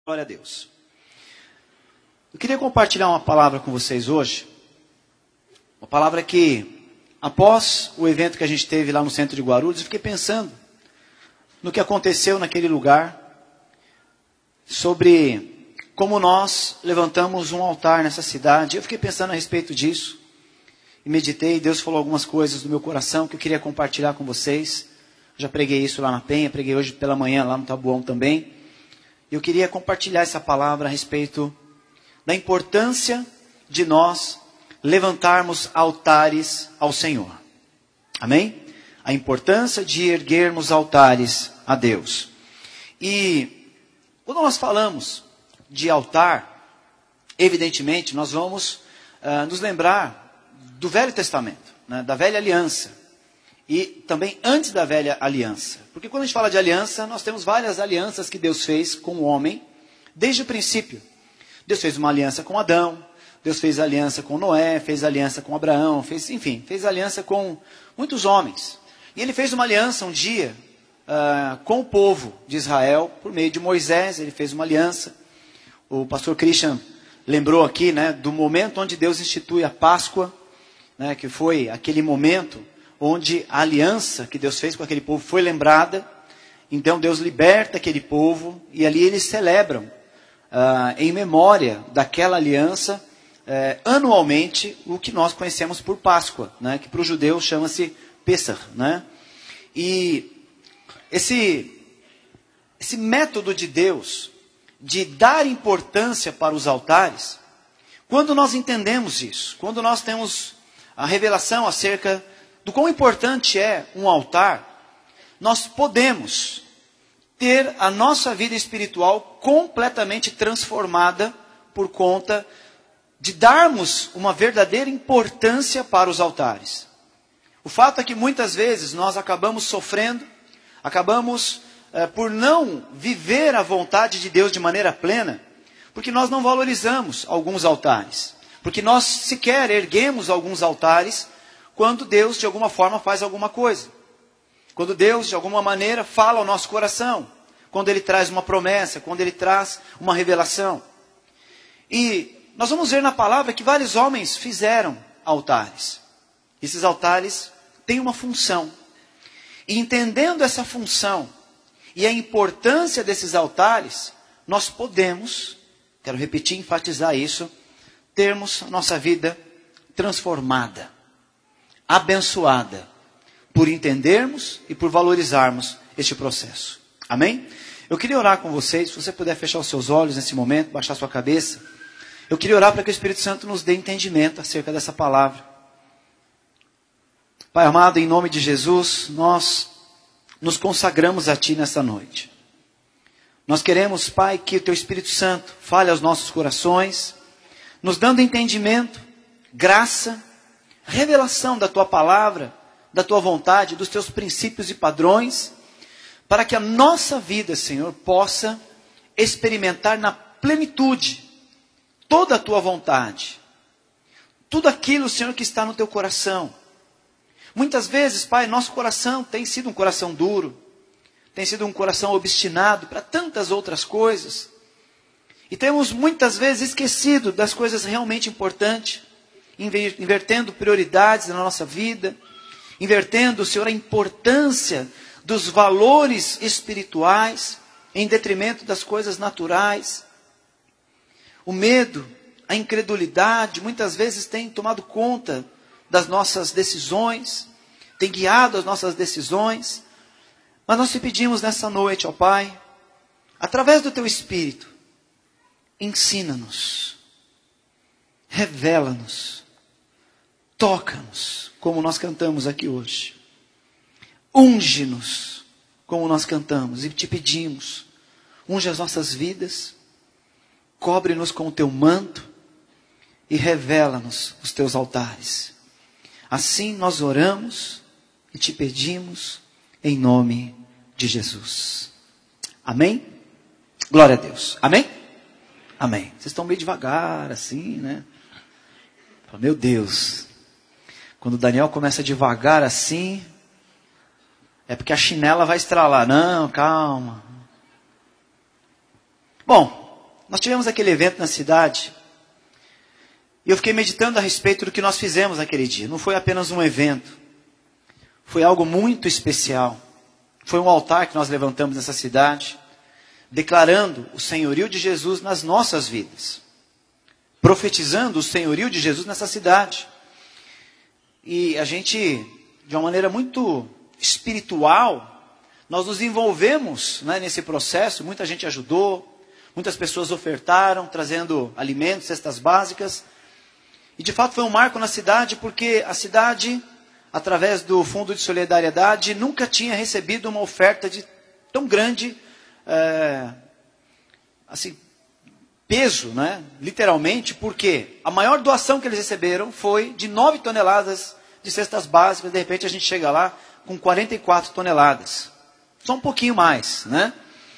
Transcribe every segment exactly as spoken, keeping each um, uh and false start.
Glória a Deus. Eu queria compartilhar uma palavra com vocês hoje. Uma palavra que, após o evento que a gente teve lá no centro de Guarulhos, eu fiquei pensando no que aconteceu naquele lugar, sobre como nós levantamos um altar nessa cidade. Eu fiquei pensando a respeito disso, e meditei, Deus falou algumas coisas do meu coração que eu queria compartilhar com vocês. Já preguei isso lá na Penha, preguei hoje pela manhã lá no Taboão também. Eu queria compartilhar essa palavra a respeito da importância de nós levantarmos altares ao Senhor. Amém? A importância de erguermos altares a Deus. E quando nós falamos de altar, evidentemente nós vamos uh, nos lembrar do Velho Testamento, né, da Velha Aliança. E também antes da Velha Aliança. Porque quando a gente fala de aliança, nós temos várias alianças que Deus fez com o homem, desde o princípio. Deus fez uma aliança com Adão, Deus fez aliança com Noé, fez aliança com Abraão, fez, enfim, fez aliança com muitos homens. E ele fez uma aliança um dia uh, com o povo de Israel, por meio de Moisés, ele fez uma aliança. O pastor Christian lembrou aqui, né, do momento onde Deus institui a Páscoa, né, que foi aquele momento onde a aliança que Deus fez com aquele povo foi lembrada. Então Deus liberta aquele povo e ali eles celebram, uh, em memória daquela aliança, uh, anualmente, o que nós conhecemos por Páscoa, né, que para os judeus chama-se Pesach. Né? E esse, esse método de Deus de dar importância para os altares, quando nós entendemos isso, quando nós temos a revelação acerca do quão importante é um altar, nós podemos ter a nossa vida espiritual completamente transformada por conta de darmos uma verdadeira importância para os altares. O fato é que muitas vezes nós acabamos sofrendo, acabamos eh, por não viver a vontade de Deus de maneira plena, porque nós não valorizamos alguns altares, porque nós sequer erguemos alguns altares quando Deus, de alguma forma, faz alguma coisa. Quando Deus, de alguma maneira, fala ao nosso coração. Quando Ele traz uma promessa, quando Ele traz uma revelação. E nós vamos ver na palavra que vários homens fizeram altares. Esses altares têm uma função. E entendendo essa função e a importância desses altares, nós podemos, quero repetir e enfatizar isso, termos a nossa vida transformada, abençoada, por entendermos e por valorizarmos este processo. Amém? Eu queria orar com vocês, se você puder fechar os seus olhos nesse momento, baixar sua cabeça. Eu queria orar para que o Espírito Santo nos dê entendimento acerca dessa palavra. Pai amado, em nome de Jesus, nós nos consagramos a Ti nesta noite. Nós queremos, Pai, que o Teu Espírito Santo fale aos nossos corações, nos dando entendimento, graça, revelação da Tua palavra, da Tua vontade, dos Teus princípios e padrões, para que a nossa vida, Senhor, possa experimentar na plenitude toda a Tua vontade. Tudo aquilo, Senhor, que está no Teu coração. Muitas vezes, Pai, nosso coração tem sido um coração duro, tem sido um coração obstinado para tantas outras coisas. E temos muitas vezes esquecido das coisas realmente importantes, invertendo prioridades na nossa vida, invertendo, Senhor, a importância dos valores espirituais em detrimento das coisas naturais. O medo, a incredulidade, muitas vezes tem tomado conta das nossas decisões, tem guiado as nossas decisões. Mas nós te pedimos nessa noite, ó Pai, através do Teu Espírito, ensina-nos, revela-nos, toca-nos, como nós cantamos aqui hoje. Unge-nos, como nós cantamos, e te pedimos, unge as nossas vidas, cobre-nos com o Teu manto e revela-nos os Teus altares. Assim nós oramos e te pedimos em nome de Jesus. Amém? Glória a Deus. Amém? Amém. Vocês estão meio devagar, assim, né? Meu Deus. Quando o Daniel começa devagar assim, é porque a chinela vai estralar. Não, calma. Bom, nós tivemos aquele evento na cidade, e eu fiquei meditando a respeito do que nós fizemos naquele dia. Não foi apenas um evento, foi algo muito especial. Foi um altar que nós levantamos nessa cidade, declarando o senhorio de Jesus nas nossas vidas, profetizando o senhorio de Jesus nessa cidade. E a gente, de uma maneira muito espiritual, nós nos envolvemos, né, nesse processo. Muita gente ajudou, muitas pessoas ofertaram, trazendo alimentos, cestas básicas. E de fato foi um marco na cidade, porque a cidade, através do Fundo de Solidariedade, nunca tinha recebido uma oferta de tão grande é, assim, peso, né? Literalmente, porque a maior doação que eles receberam foi de nove toneladas de cestas básicas. De repente a gente chega lá com quarenta e quatro toneladas. Só um pouquinho mais, né?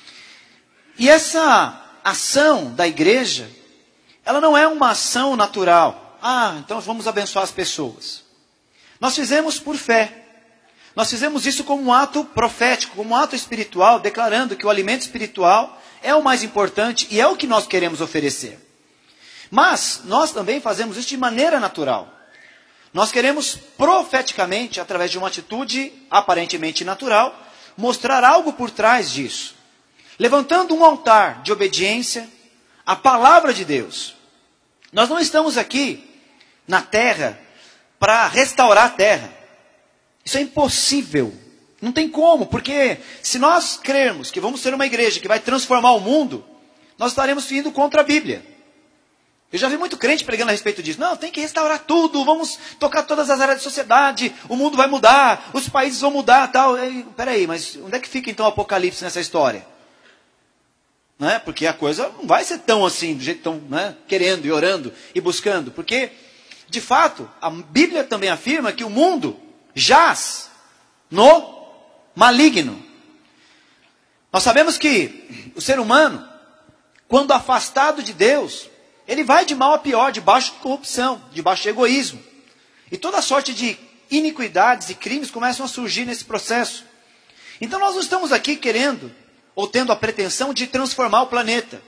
E essa ação da igreja, ela não é uma ação natural. Ah, então vamos abençoar as pessoas. Nós fizemos por fé. Nós fizemos isso como um ato profético, como um ato espiritual, declarando que o alimento espiritual é o mais importante e é o que nós queremos oferecer. Mas nós também fazemos isso de maneira natural. Nós queremos profeticamente, através de uma atitude aparentemente natural, mostrar algo por trás disso. Levantando um altar de obediência à palavra de Deus. Nós não estamos aqui na terra para restaurar a terra. Isso é impossível. Não tem como, porque se nós crermos que vamos ser uma igreja que vai transformar o mundo, nós estaremos indo contra a Bíblia. Eu já vi muito crente pregando a respeito disso. Não, tem que restaurar tudo, vamos tocar todas as áreas da sociedade, o mundo vai mudar, os países vão mudar, tal. Peraí, mas onde é que fica então o Apocalipse nessa história? Não é? Porque a coisa não vai ser tão assim, do jeito tão, né, querendo e orando e buscando. Porque, de fato, a Bíblia também afirma que o mundo jaz no maligno. Nós sabemos que o ser humano, quando afastado de Deus, ele vai de mal a pior, debaixo de corrupção, debaixo de egoísmo. E toda sorte de iniquidades e crimes começam a surgir nesse processo. Então nós não estamos aqui querendo, ou tendo a pretensão de transformar o planeta.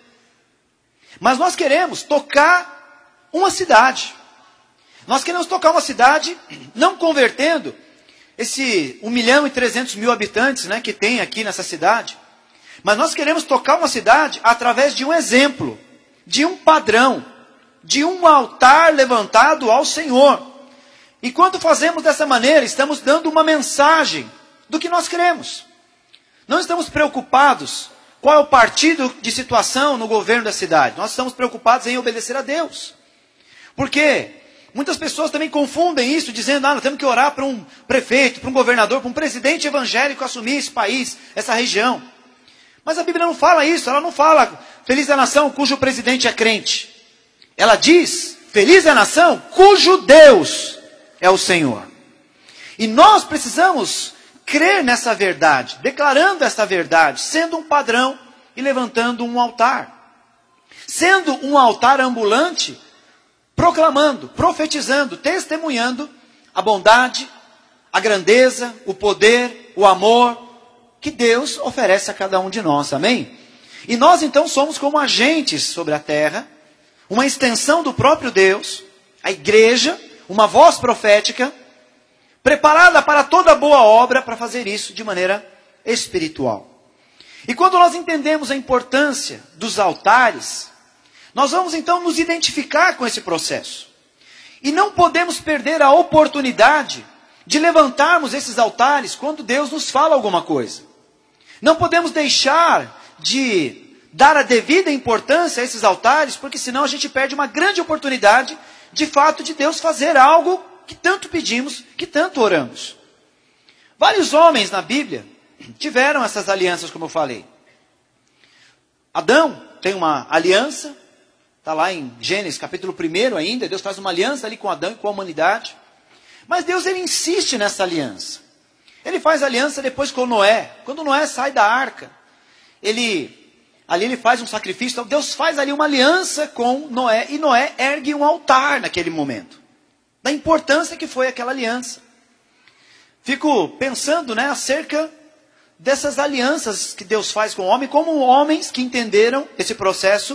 Mas nós queremos tocar uma cidade. Nós queremos tocar uma cidade, não convertendo esse um milhão e trezentos mil habitantes, né, que tem aqui nessa cidade. Mas nós queremos tocar uma cidade através de um exemplo, de um padrão, de um altar levantado ao Senhor. E quando fazemos dessa maneira, estamos dando uma mensagem do que nós queremos. Não estamos preocupados qual é o partido de situação no governo da cidade. Nós estamos preocupados em obedecer a Deus. Porque muitas pessoas também confundem isso, dizendo, ah, nós temos que orar para um prefeito, para um governador, para um presidente evangélico assumir esse país, essa região. Mas a Bíblia não fala isso, ela não fala, feliz é a nação cujo presidente é crente. Ela diz, feliz é a nação cujo Deus é o Senhor. E nós precisamos crer nessa verdade, declarando essa verdade, sendo um padrão e levantando um altar. Sendo um altar ambulante, proclamando, profetizando, testemunhando a bondade, a grandeza, o poder, o amor que Deus oferece a cada um de nós, amém? E nós então somos como agentes sobre a terra, uma extensão do próprio Deus, a igreja, uma voz profética, preparada para toda boa obra, para fazer isso de maneira espiritual. E quando nós entendemos a importância dos altares, nós vamos então nos identificar com esse processo. E não podemos perder a oportunidade de levantarmos esses altares quando Deus nos fala alguma coisa. Não podemos deixar de dar a devida importância a esses altares, porque senão a gente perde uma grande oportunidade, de fato, de Deus fazer algo que tanto pedimos, que tanto oramos. Vários homens na Bíblia tiveram essas alianças, como eu falei. Adão tem uma aliança, está lá em Gênesis capítulo um ainda, Deus faz uma aliança ali com Adão e com a humanidade. Mas Deus, ele insiste nessa aliança. Ele faz aliança depois com Noé. Quando Noé sai da arca, ele, ali ele faz um sacrifício. Então Deus faz ali uma aliança com Noé, e Noé ergue um altar naquele momento. Da importância que foi aquela aliança. Fico pensando, né, acerca dessas alianças que Deus faz com o homem, como homens que entenderam esse processo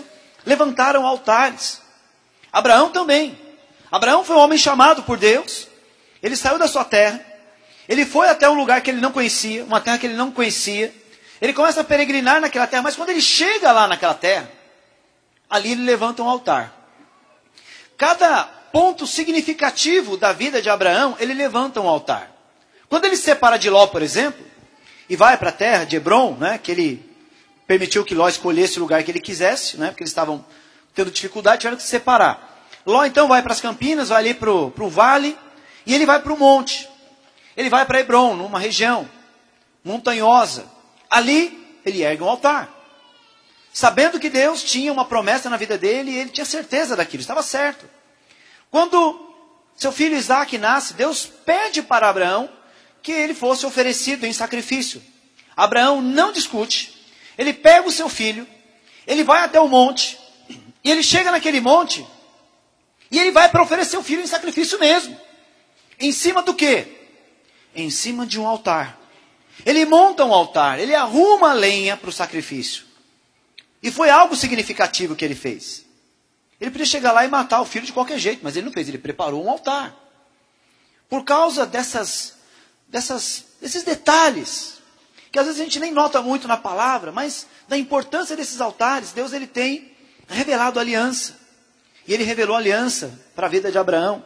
levantaram altares. Abraão também. Abraão foi um homem chamado por Deus. Ele saiu da sua terra. Ele foi até um lugar que ele não conhecia, uma terra que ele não conhecia. Ele começa a peregrinar naquela terra, mas quando ele chega lá naquela terra, ali ele levanta um altar. Cada ponto significativo da vida de Abraão, ele levanta um altar. Quando ele se separa de Ló, por exemplo, e vai para a terra de Hebrom, né, que ele permitiu que Ló escolhesse o lugar que ele quisesse, né, porque eles estavam tendo dificuldade, tiveram que se separar. Ló então vai para as campinas, vai ali para o vale, e ele vai para o monte. Ele vai para Hebrom, numa região montanhosa. Ali, ele ergue um altar. Sabendo que Deus tinha uma promessa na vida dele, e ele tinha certeza daquilo, estava certo. Quando seu filho Isaque nasce, Deus pede para Abraão que ele fosse oferecido em sacrifício. Abraão não discute, ele pega o seu filho, ele vai até o monte, e ele chega naquele monte, e ele vai para oferecer o filho em sacrifício mesmo. Em cima do quê? Em cima de um altar. Ele monta um altar, ele arruma a lenha para o sacrifício. E foi algo significativo que ele fez. Ele podia chegar lá e matar o filho de qualquer jeito, mas ele não fez, ele preparou um altar. Por causa dessas, dessas, desses detalhes, que às vezes a gente nem nota muito na palavra, mas da importância desses altares, Deus ele tem revelado aliança. E ele revelou aliança para a vida de Abraão.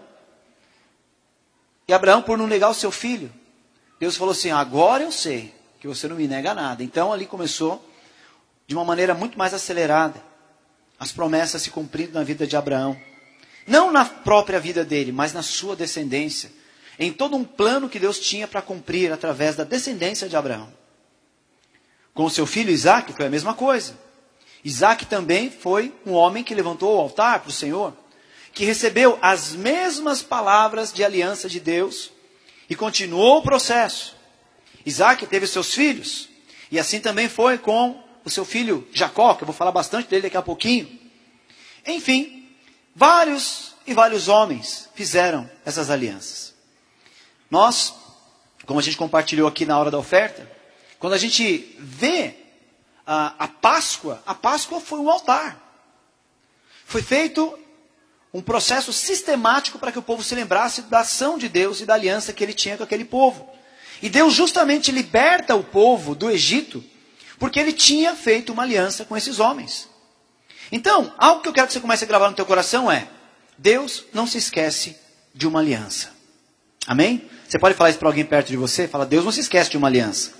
E Abraão, por não negar o seu filho, Deus falou assim, agora eu sei que você não me nega nada. Então ali começou, de uma maneira muito mais acelerada, as promessas se cumprindo na vida de Abraão. Não na própria vida dele, mas na sua descendência. Em todo um plano que Deus tinha para cumprir através da descendência de Abraão. Com o seu filho Isaque foi a mesma coisa. Isaque também foi um homem que levantou o altar para o Senhor, que recebeu as mesmas palavras de aliança de Deus e continuou o processo. Isaque teve seus filhos, e assim também foi com o seu filho Jacó, que eu vou falar bastante dele daqui a pouquinho. Enfim, vários e vários homens fizeram essas alianças. Nós, como a gente compartilhou aqui na hora da oferta, quando a gente vê a, a Páscoa, a Páscoa foi um altar. Foi feito um processo sistemático para que o povo se lembrasse da ação de Deus e da aliança que ele tinha com aquele povo. E Deus justamente liberta o povo do Egito, porque ele tinha feito uma aliança com esses homens. Então, algo que eu quero que você comece a gravar no teu coração é, Deus não se esquece de uma aliança. Amém? Você pode falar isso para alguém perto de você? Fala, Deus não se esquece de uma aliança.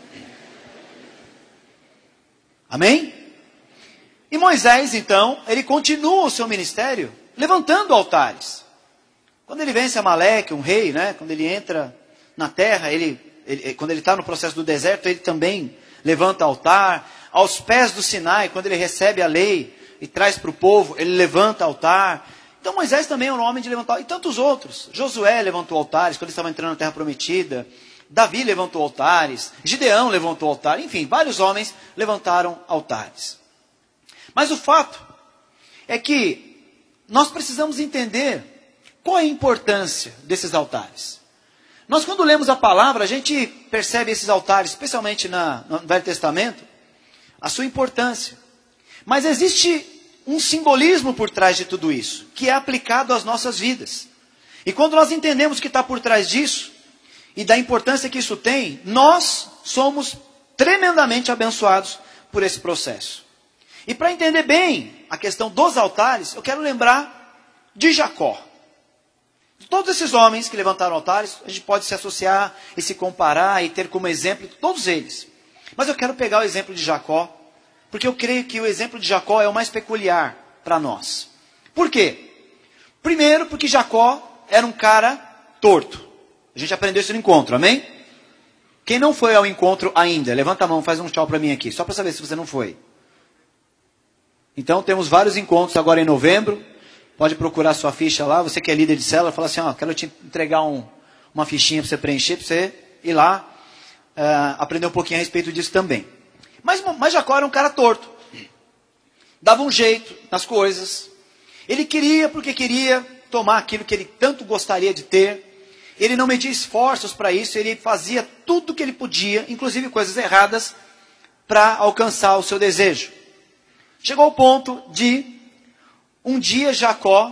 Amém? E Moisés, então, ele continua o seu ministério levantando altares. Quando ele vence Amaleque, um rei, né? Quando ele entra na terra, ele, ele, quando ele está no processo do deserto, ele também levanta altar. Aos pés do Sinai, quando ele recebe a lei e traz para o povo, ele levanta altar. Então Moisés também é um homem de levantar, e tantos outros. Josué levantou altares quando ele estava entrando na terra prometida. Davi levantou altares. Gideão levantou altar. Enfim, vários homens levantaram altares. Mas o fato é que nós precisamos entender qual é a importância desses altares. Nós, quando lemos a palavra, a gente percebe esses altares, especialmente na, no Velho Testamento, a sua importância. Mas existe um simbolismo por trás de tudo isso, que é aplicado às nossas vidas. E quando nós entendemos o que está por trás disso, e da importância que isso tem, nós somos tremendamente abençoados por esse processo. E para entender bem a questão dos altares, eu quero lembrar de Jacó. Todos esses homens que levantaram altares, a gente pode se associar e se comparar e ter como exemplo todos eles. Mas eu quero pegar o exemplo de Jacó, porque eu creio que o exemplo de Jacó é o mais peculiar para nós. Por quê? Primeiro, porque Jacó era um cara torto. A gente aprendeu isso no encontro, amém? Quem não foi ao encontro ainda, levanta a mão, faz um tchau para mim aqui, só para saber se você não foi. Então temos vários encontros agora em novembro. Pode procurar sua ficha lá. Você que é líder de célula, fala assim, ó, quero te entregar um, uma fichinha para você preencher, para você ir lá uh, aprender um pouquinho a respeito disso também. Mas, mas Jacó era um cara torto. Dava um jeito nas coisas. Ele queria porque queria tomar aquilo que ele tanto gostaria de ter. Ele não media esforços para isso. Ele fazia tudo o que ele podia, inclusive coisas erradas, para alcançar o seu desejo. Chegou ao ponto de, um dia, Jacó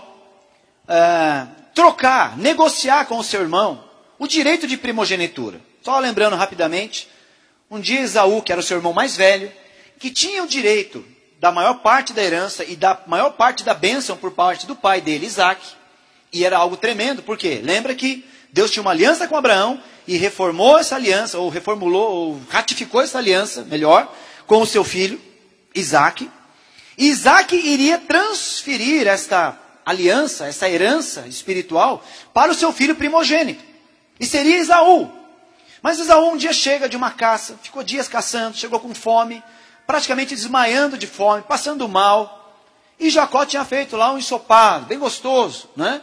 é, trocar, negociar com o seu irmão o direito de primogenitura. Só lembrando rapidamente, um dia Esaú, que era o seu irmão mais velho, que tinha o direito da maior parte da herança e da maior parte da bênção por parte do pai dele, Isaac, e era algo tremendo, por quê? Lembra que Deus tinha uma aliança com Abraão e reformou essa aliança, ou reformulou, ou ratificou essa aliança, melhor, com o seu filho, Isaac. E Isaac iria transferir esta aliança, essa herança espiritual, para o seu filho primogênito. E seria Esaú. Mas Esaú um dia chega de uma caça, ficou dias caçando, chegou com fome, praticamente desmaiando de fome, passando mal. E Jacó tinha feito lá um ensopado, bem gostoso, né?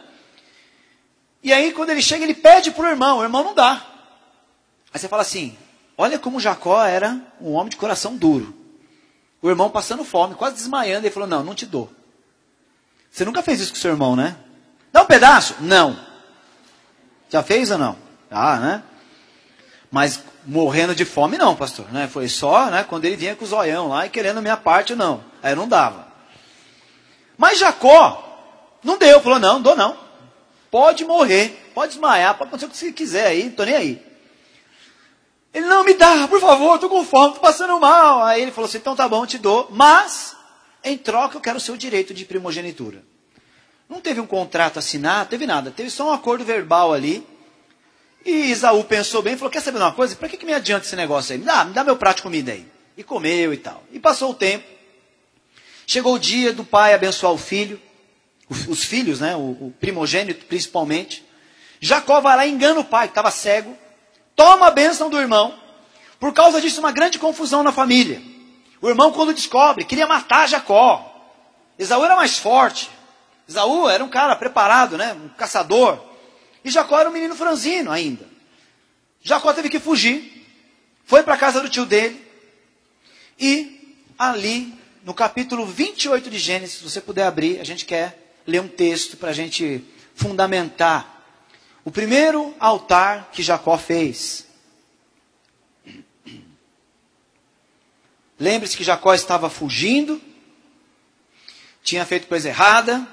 E aí, quando ele chega, ele pede para o irmão, o irmão não dá. Aí você fala assim, olha como Jacó era um homem de coração duro. O irmão passando fome, quase desmaiando, ele falou, não, não te dou. Você nunca fez isso com seu irmão, né? Dá um pedaço? Não. Já fez ou não? Ah, né? Mas morrendo de fome não, pastor. Né? Foi só né, quando ele vinha com o zoião lá e querendo a minha parte, não. Aí eu não dava. Mas Jacó não deu, falou, não, não dou não. Pode morrer, pode desmaiar, pode acontecer o que você quiser aí, não estou nem aí. Ele, não, me dá, por favor, estou com fome, estou passando mal. Aí ele falou assim, então tá bom, te dou, mas em troca eu quero o seu direito de primogenitura. Não teve um contrato assinado, teve nada, teve só um acordo verbal ali. E Esaú pensou bem e falou, quer saber de uma coisa? Para que, que me adianta esse negócio aí? Me dá, me dá meu prato de comida aí. E comeu e tal. E passou o tempo. Chegou o dia do pai abençoar o filho. Os filhos, né, o, o primogênito principalmente. Jacó vai lá e engana o pai, que estava cego. Toma a bênção do irmão. Por causa disso, uma grande confusão na família. O irmão, quando descobre, queria matar Jacó. Esaú era mais forte. Esaú era um cara preparado, né, um caçador. E Jacó era um menino franzino ainda. Jacó teve que fugir. Foi para a casa do tio dele. E ali, no capítulo vinte e oito de Gênesis, se você puder abrir, a gente quer ler um texto para a gente fundamentar o primeiro altar que Jacó fez. Lembre-se que Jacó estava fugindo, tinha feito coisa errada.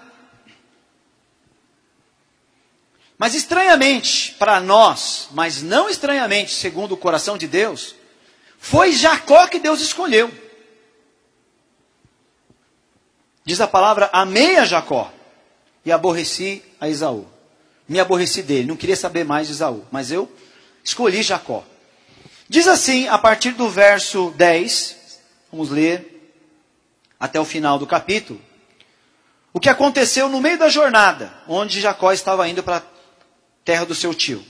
Mas estranhamente para nós, mas não estranhamente segundo o coração de Deus, foi Jacó que Deus escolheu. Diz a palavra, amei a Jacó e aborreci a Esaú. Me aborreci dele, não queria saber mais de Esaú, mas eu escolhi Jacó. Diz assim, a partir do verso dez, vamos ler até o final do capítulo, o que aconteceu no meio da jornada, onde Jacó estava indo para a terra do seu tio.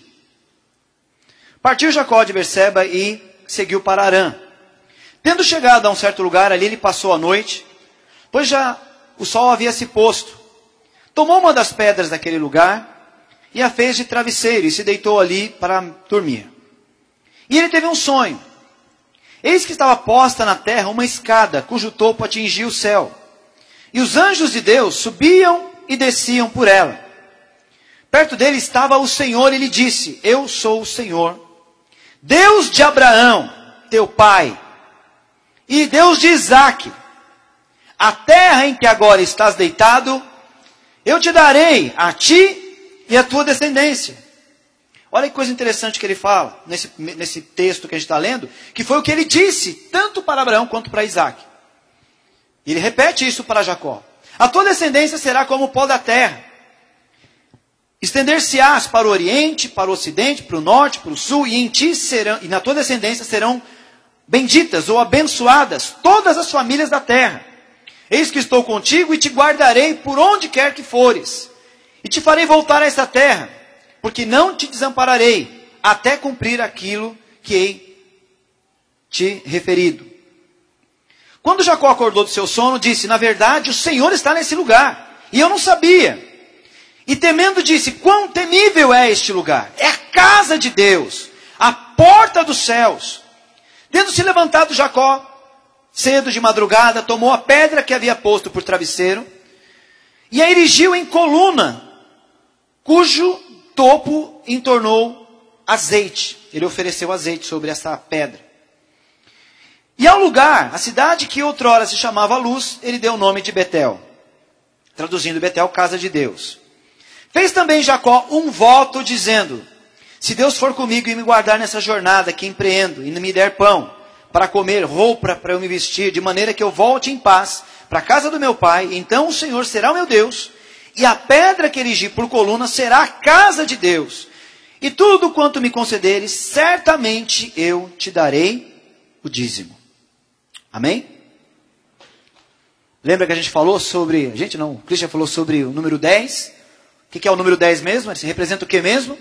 Partiu Jacó de Berseba e seguiu para Harã. Tendo chegado a um certo lugar, ali ele passou a noite, pois já o sol havia se posto. Tomou uma das pedras daquele lugar e a fez de travesseiro e se deitou ali para dormir. E ele teve um sonho. Eis que estava posta na terra uma escada, cujo topo atingia o céu. E os anjos de Deus subiam e desciam por ela. Perto dele estava o Senhor e lhe disse, eu sou o Senhor, Deus de Abraão, teu pai, e Deus de Isaque. A terra em que agora estás deitado, eu te darei a ti e a tua descendência. Olha que coisa interessante que ele fala, nesse, nesse texto que a gente está lendo, que foi o que ele disse, tanto para Abraão quanto para Isaque. Ele repete isso para Jacó. A tua descendência será como o pó da terra. Estender-se-ás para o oriente, para o ocidente, para o norte, para o sul, e em ti serão, e na tua descendência serão benditas ou abençoadas todas as famílias da terra. Eis que estou contigo e te guardarei por onde quer que fores. E te farei voltar a esta terra, porque não te desampararei, até cumprir aquilo que hei te referido. Quando Jacó acordou do seu sono, disse, na verdade, o Senhor está nesse lugar, e eu não sabia. E temendo disse, quão temível é este lugar? É a casa de Deus, a porta dos céus. Tendo se levantado Jacó, cedo de madrugada, tomou a pedra que havia posto por travesseiro, e a erigiu em coluna, cujo topo entornou azeite. Ele ofereceu azeite sobre essa pedra. E ao lugar, a cidade que outrora se chamava Luz, ele deu o nome de Betel. Traduzindo Betel, casa de Deus. Fez também Jacó um voto dizendo: se Deus for comigo e me guardar nessa jornada que empreendo, e me der pão para comer, roupa para eu me vestir, de maneira que eu volte em paz para a casa do meu pai, então o Senhor será o meu Deus, e a pedra que erigi por coluna será a casa de Deus. E tudo quanto me concederes, certamente eu te darei o dízimo. Amém? Lembra que a gente falou sobre... A gente não, o Christian falou sobre o número dez. O que é o número dez mesmo? Ele representa o que mesmo?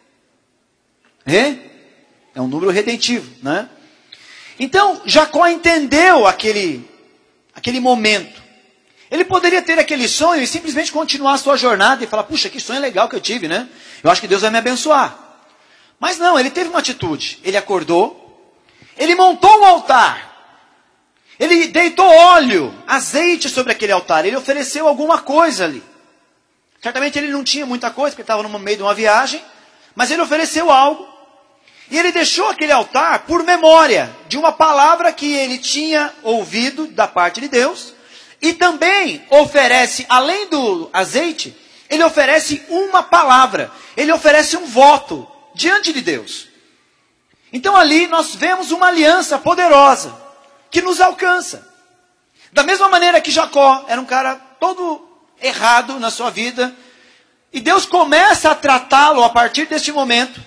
É? É um número redentivo, né? Então, Jacó entendeu aquele, aquele momento. Ele poderia ter aquele sonho e simplesmente continuar a sua jornada e falar: puxa, que sonho legal que eu tive, né? Eu acho que Deus vai me abençoar. Mas não, ele teve uma atitude. Ele acordou, ele montou um altar. Ele deitou óleo, azeite sobre aquele altar. Ele ofereceu alguma coisa ali. Certamente ele não tinha muita coisa, porque estava no meio de uma viagem. Mas ele ofereceu algo. E ele deixou aquele altar por memória de uma palavra que ele tinha ouvido da parte de Deus. E também oferece, além do azeite, ele oferece uma palavra. Ele oferece um voto diante de Deus. Então ali nós vemos uma aliança poderosa que nos alcança. Da mesma maneira que Jacó era um cara todo errado na sua vida, e Deus começa a tratá-lo a partir deste momento,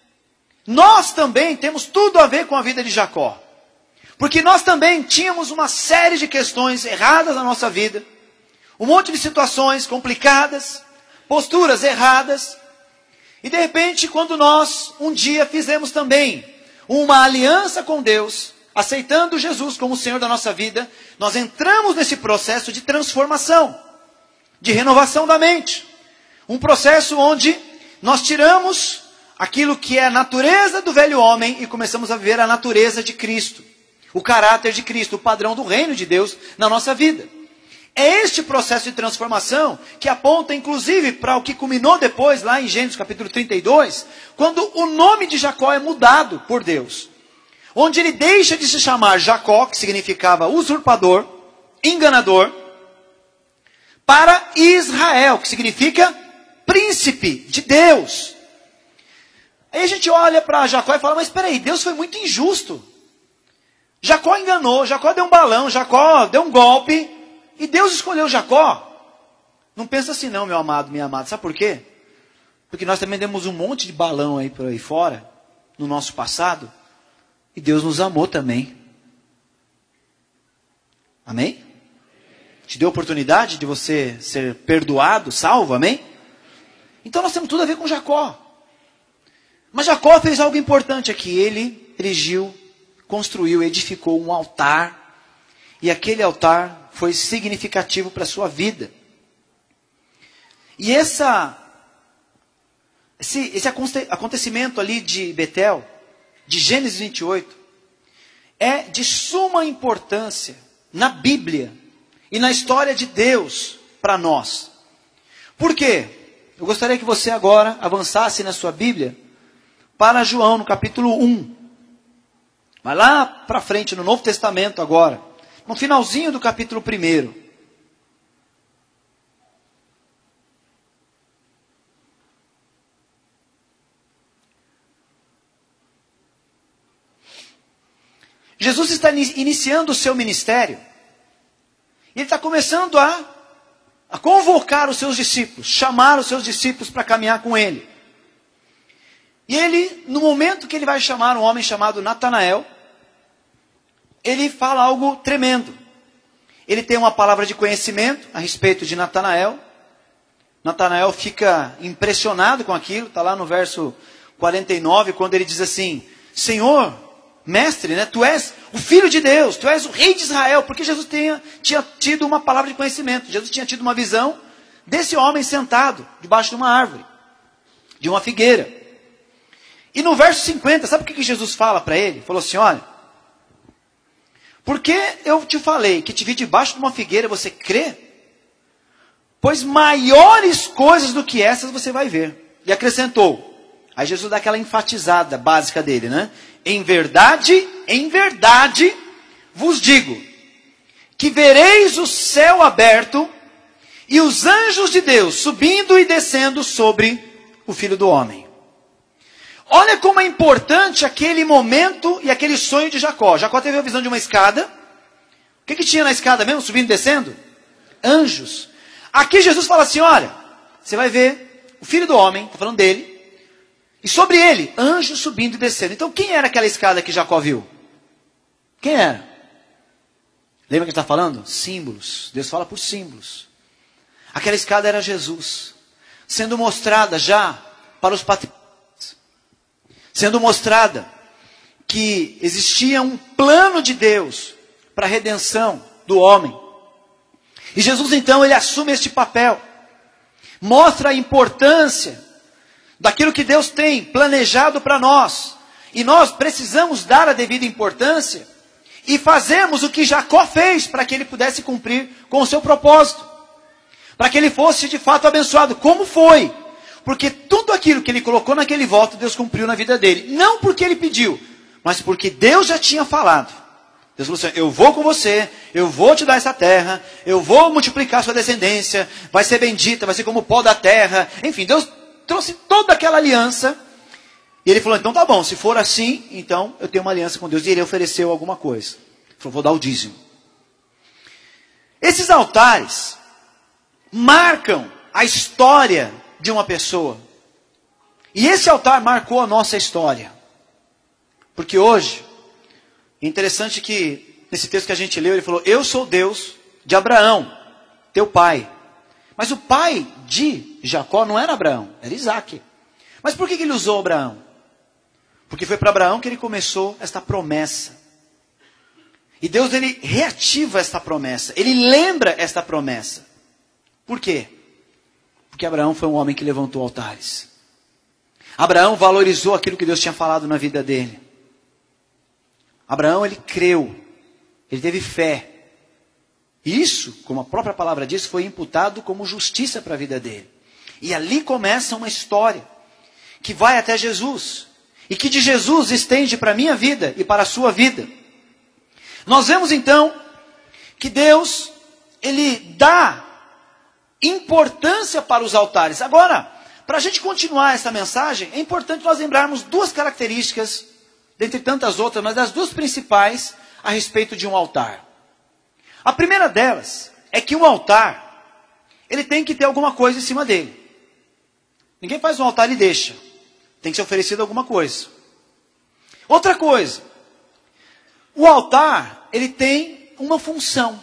nós também temos tudo a ver com a vida de Jacó. Porque nós também tínhamos uma série de questões erradas na nossa vida, um monte de situações complicadas, posturas erradas, e de repente, quando nós um dia fizemos também uma aliança com Deus, aceitando Jesus como o Senhor da nossa vida, nós entramos nesse processo de transformação, de renovação da mente. Um processo onde nós tiramos aquilo que é a natureza do velho homem e começamos a viver a natureza de Cristo. O caráter de Cristo, o padrão do reino de Deus na nossa vida. É este processo de transformação que aponta inclusive para o que culminou depois lá em Gênesis capítulo trinta e dois, quando o nome de Jacó é mudado por Deus. Onde ele deixa de se chamar Jacó, que significava usurpador, enganador, para Israel, que significa príncipe de Deus. Aí a gente olha para Jacó e fala: mas espera aí, Deus foi muito injusto. Jacó enganou, Jacó deu um balão, Jacó deu um golpe, e Deus escolheu Jacó. Não pensa assim não, meu amado, minha amada. Sabe por quê? Porque nós também demos um monte de balão aí por aí fora, no nosso passado, e Deus nos amou também. Amém? Te deu a oportunidade de você ser perdoado, salvo, amém? Então nós temos tudo a ver com Jacó. Mas Jacó fez algo importante aqui. Ele erigiu, construiu, edificou um altar. E aquele altar foi significativo para a sua vida. E essa, esse, esse acontecimento ali de Betel, de Gênesis vinte e oito, é de suma importância na Bíblia e na história de Deus para nós. Por quê? Eu gostaria que você agora avançasse na sua Bíblia para João, no capítulo um. Vai lá para frente, no Novo Testamento agora. No finalzinho do capítulo um. Jesus está iniciando o seu ministério. E ele está começando a, a convocar os seus discípulos, chamar os seus discípulos para caminhar com ele. E ele, no momento que ele vai chamar um homem chamado Natanael, ele fala algo tremendo. Ele tem uma palavra de conhecimento a respeito de Natanael. Natanael fica impressionado com aquilo. Está lá no verso quarenta e nove, quando ele diz assim: Senhor, mestre, né, tu és o Filho de Deus, tu és o Rei de Israel. Porque Jesus tinha, tinha tido uma palavra de conhecimento. Jesus tinha tido uma visão desse homem sentado debaixo de uma árvore, de uma figueira. E no verso cinquenta, sabe o que Jesus fala para ele? Falou assim: olha, porque eu te falei que te vi debaixo de uma figueira, você crê? Pois maiores coisas do que essas você vai ver. E acrescentou. Aí Jesus dá aquela enfatizada básica dele, né? Em verdade, em verdade, vos digo, que vereis o céu aberto e os anjos de Deus subindo e descendo sobre o Filho do Homem. Olha como é importante aquele momento e aquele sonho de Jacó. Jacó teve a visão de uma escada. O que, que tinha na escada mesmo, subindo e descendo? Anjos. Aqui Jesus fala assim, olha, você vai ver o Filho do Homem, está falando dele, e sobre ele, anjos subindo e descendo. Então quem era aquela escada que Jacó viu? Quem era? Lembra que ele está falando? Símbolos. Deus fala por símbolos. Aquela escada era Jesus, sendo mostrada já para os patriarcas. Sendo mostrada que existia um plano de Deus para a redenção do homem. E Jesus então, ele assume este papel. Mostra a importância daquilo que Deus tem planejado para nós. E nós precisamos dar a devida importância e fazermos o que Jacó fez para que ele pudesse cumprir com o seu propósito. Para que ele fosse de fato abençoado. Como foi? Porque tudo aquilo que ele colocou naquele voto, Deus cumpriu na vida dele. Não porque ele pediu, mas porque Deus já tinha falado. Deus falou assim, eu vou com você, eu vou te dar essa terra, eu vou multiplicar sua descendência, vai ser bendita, vai ser como o pó da terra. Enfim, Deus trouxe toda aquela aliança. E ele falou, então tá bom, se for assim, então eu tenho uma aliança com Deus. E ele ofereceu alguma coisa. Ele falou, vou dar o dízimo. Esses altares marcam a história de uma pessoa. E esse altar marcou a nossa história. Porque hoje, é interessante que, nesse texto que a gente leu, ele falou, eu sou Deus de Abraão, teu pai. Mas o pai de Jacó não era Abraão, era Isaac. Mas por que ele usou Abraão? Porque foi para Abraão que ele começou esta promessa. E Deus, ele reativa esta promessa, ele lembra esta promessa. Por quê? Porque Abraão foi um homem que levantou altares. Abraão valorizou aquilo que Deus tinha falado na vida dele. Abraão, ele creu. Ele teve fé. E isso, como a própria palavra diz, foi imputado como justiça para a vida dele. E ali começa uma história que vai até Jesus. E que de Jesus estende para a minha vida e para a sua vida. Nós vemos então que Deus, ele dá importância para os altares. Agora, para a gente continuar essa mensagem, é importante nós lembrarmos duas características, dentre tantas outras, mas das duas principais a respeito de um altar. A primeira delas é que um altar, ele tem que ter alguma coisa em cima dele. Ninguém faz um altar e deixa. Tem que ser oferecido alguma coisa. Outra coisa, o altar, ele tem uma função.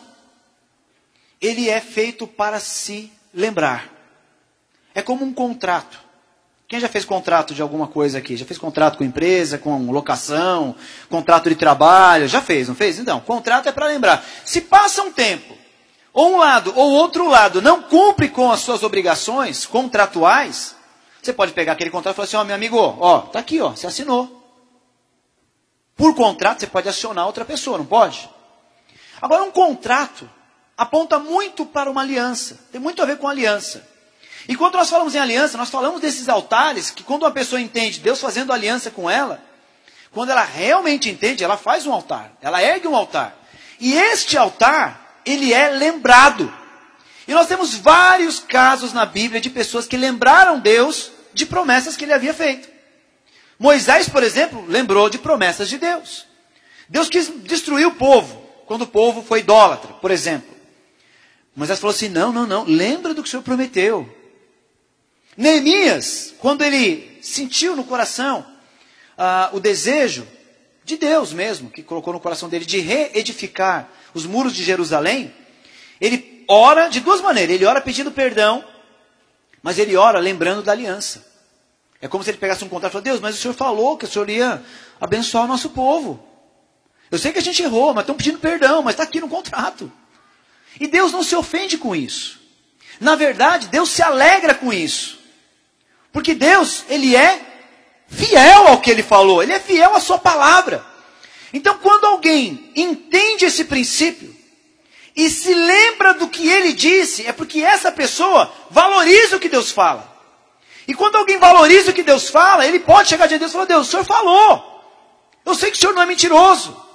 Ele é feito para se lembrar. É como um contrato. Quem já fez contrato de alguma coisa aqui? Já fez contrato com empresa, com locação, contrato de trabalho? Já fez, não fez? Então, contrato é para lembrar. Se passa um tempo, ou um lado ou outro lado não cumpre com as suas obrigações contratuais, você pode pegar aquele contrato e falar assim, ó, meu amigo, ó, tá aqui, ó, você assinou. Por contrato, você pode acionar outra pessoa, não pode? Agora, um contrato aponta muito para uma aliança. Tem muito a ver com aliança. E quando nós falamos em aliança, nós falamos desses altares, que quando uma pessoa entende Deus fazendo aliança com ela, quando ela realmente entende, ela faz um altar. Ela ergue um altar. E este altar, ele é lembrado. E nós temos vários casos na Bíblia de pessoas que lembraram Deus de promessas que ele havia feito. Moisés, por exemplo, lembrou de promessas de Deus. Deus quis destruir o povo, quando o povo foi idólatra, por exemplo. Moisés falou assim, não, não, não, lembra do que o Senhor prometeu. Neemias, quando ele sentiu no coração ah, o desejo de Deus mesmo, que colocou no coração dele de reedificar os muros de Jerusalém, ele ora de duas maneiras. Ele ora pedindo perdão, mas ele ora lembrando da aliança. É como se ele pegasse um contrato e falasse, Deus, mas o Senhor falou que o Senhor ia abençoar o nosso povo. Eu sei que a gente errou, mas estão pedindo perdão, mas está aqui no contrato. E Deus não se ofende com isso. Na verdade, Deus se alegra com isso. Porque Deus, ele é fiel ao que ele falou. Ele é fiel à sua palavra. Então, quando alguém entende esse princípio e se lembra do que ele disse, é porque essa pessoa valoriza o que Deus fala. E quando alguém valoriza o que Deus fala, ele pode chegar diante de Deus e falar, Deus, o Senhor falou. Eu sei que o Senhor não é mentiroso.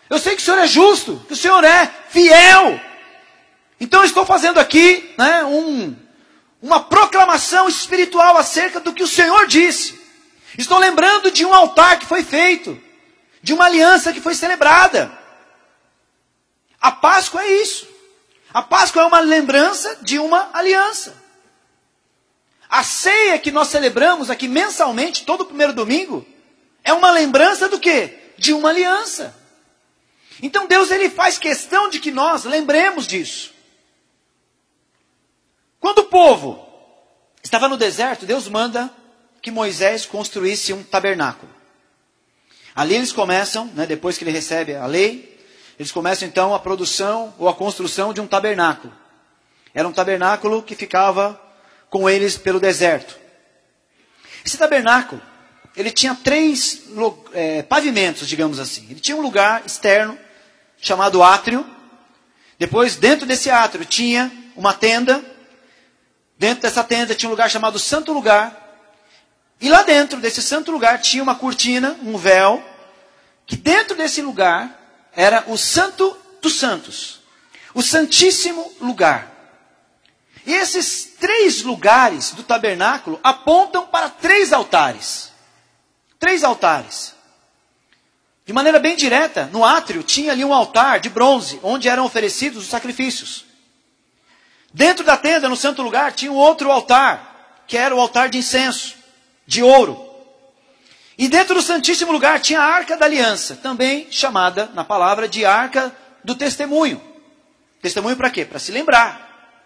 Eu sei que o Senhor é justo, que o Senhor é fiel. Então eu estou fazendo aqui, né, um, uma proclamação espiritual acerca do que o Senhor disse. Estou lembrando de um altar que foi feito, de uma aliança que foi celebrada. A Páscoa é isso. A Páscoa é uma lembrança de uma aliança. A ceia que nós celebramos aqui mensalmente, todo primeiro domingo, é uma lembrança do quê? De uma aliança. Então Deus ele faz questão de que nós lembremos disso. Quando o povo estava no deserto, Deus manda que Moisés construísse um tabernáculo. Ali eles começam, né, depois que ele recebe a lei, eles começam então a produção ou a construção de um tabernáculo. Era um tabernáculo que ficava com eles pelo deserto. Esse tabernáculo, ele tinha três é, pavimentos, digamos assim. Ele tinha um lugar externo, chamado átrio. Depois, dentro desse átrio, tinha uma tenda. Dentro dessa tenda tinha um lugar chamado Santo Lugar. E lá dentro desse Santo Lugar tinha uma cortina, um véu, que dentro desse lugar era o Santo dos Santos, o Santíssimo Lugar. E esses três lugares do tabernáculo apontam para três altares. Três altares. De maneira bem direta, no átrio tinha ali um altar de bronze, onde eram oferecidos os sacrifícios. Dentro da tenda, no Santo Lugar, tinha um outro altar, que era o altar de incenso, de ouro. E dentro do Santíssimo Lugar tinha a Arca da Aliança, também chamada, na palavra, de Arca do Testemunho. Testemunho para quê? Para se lembrar.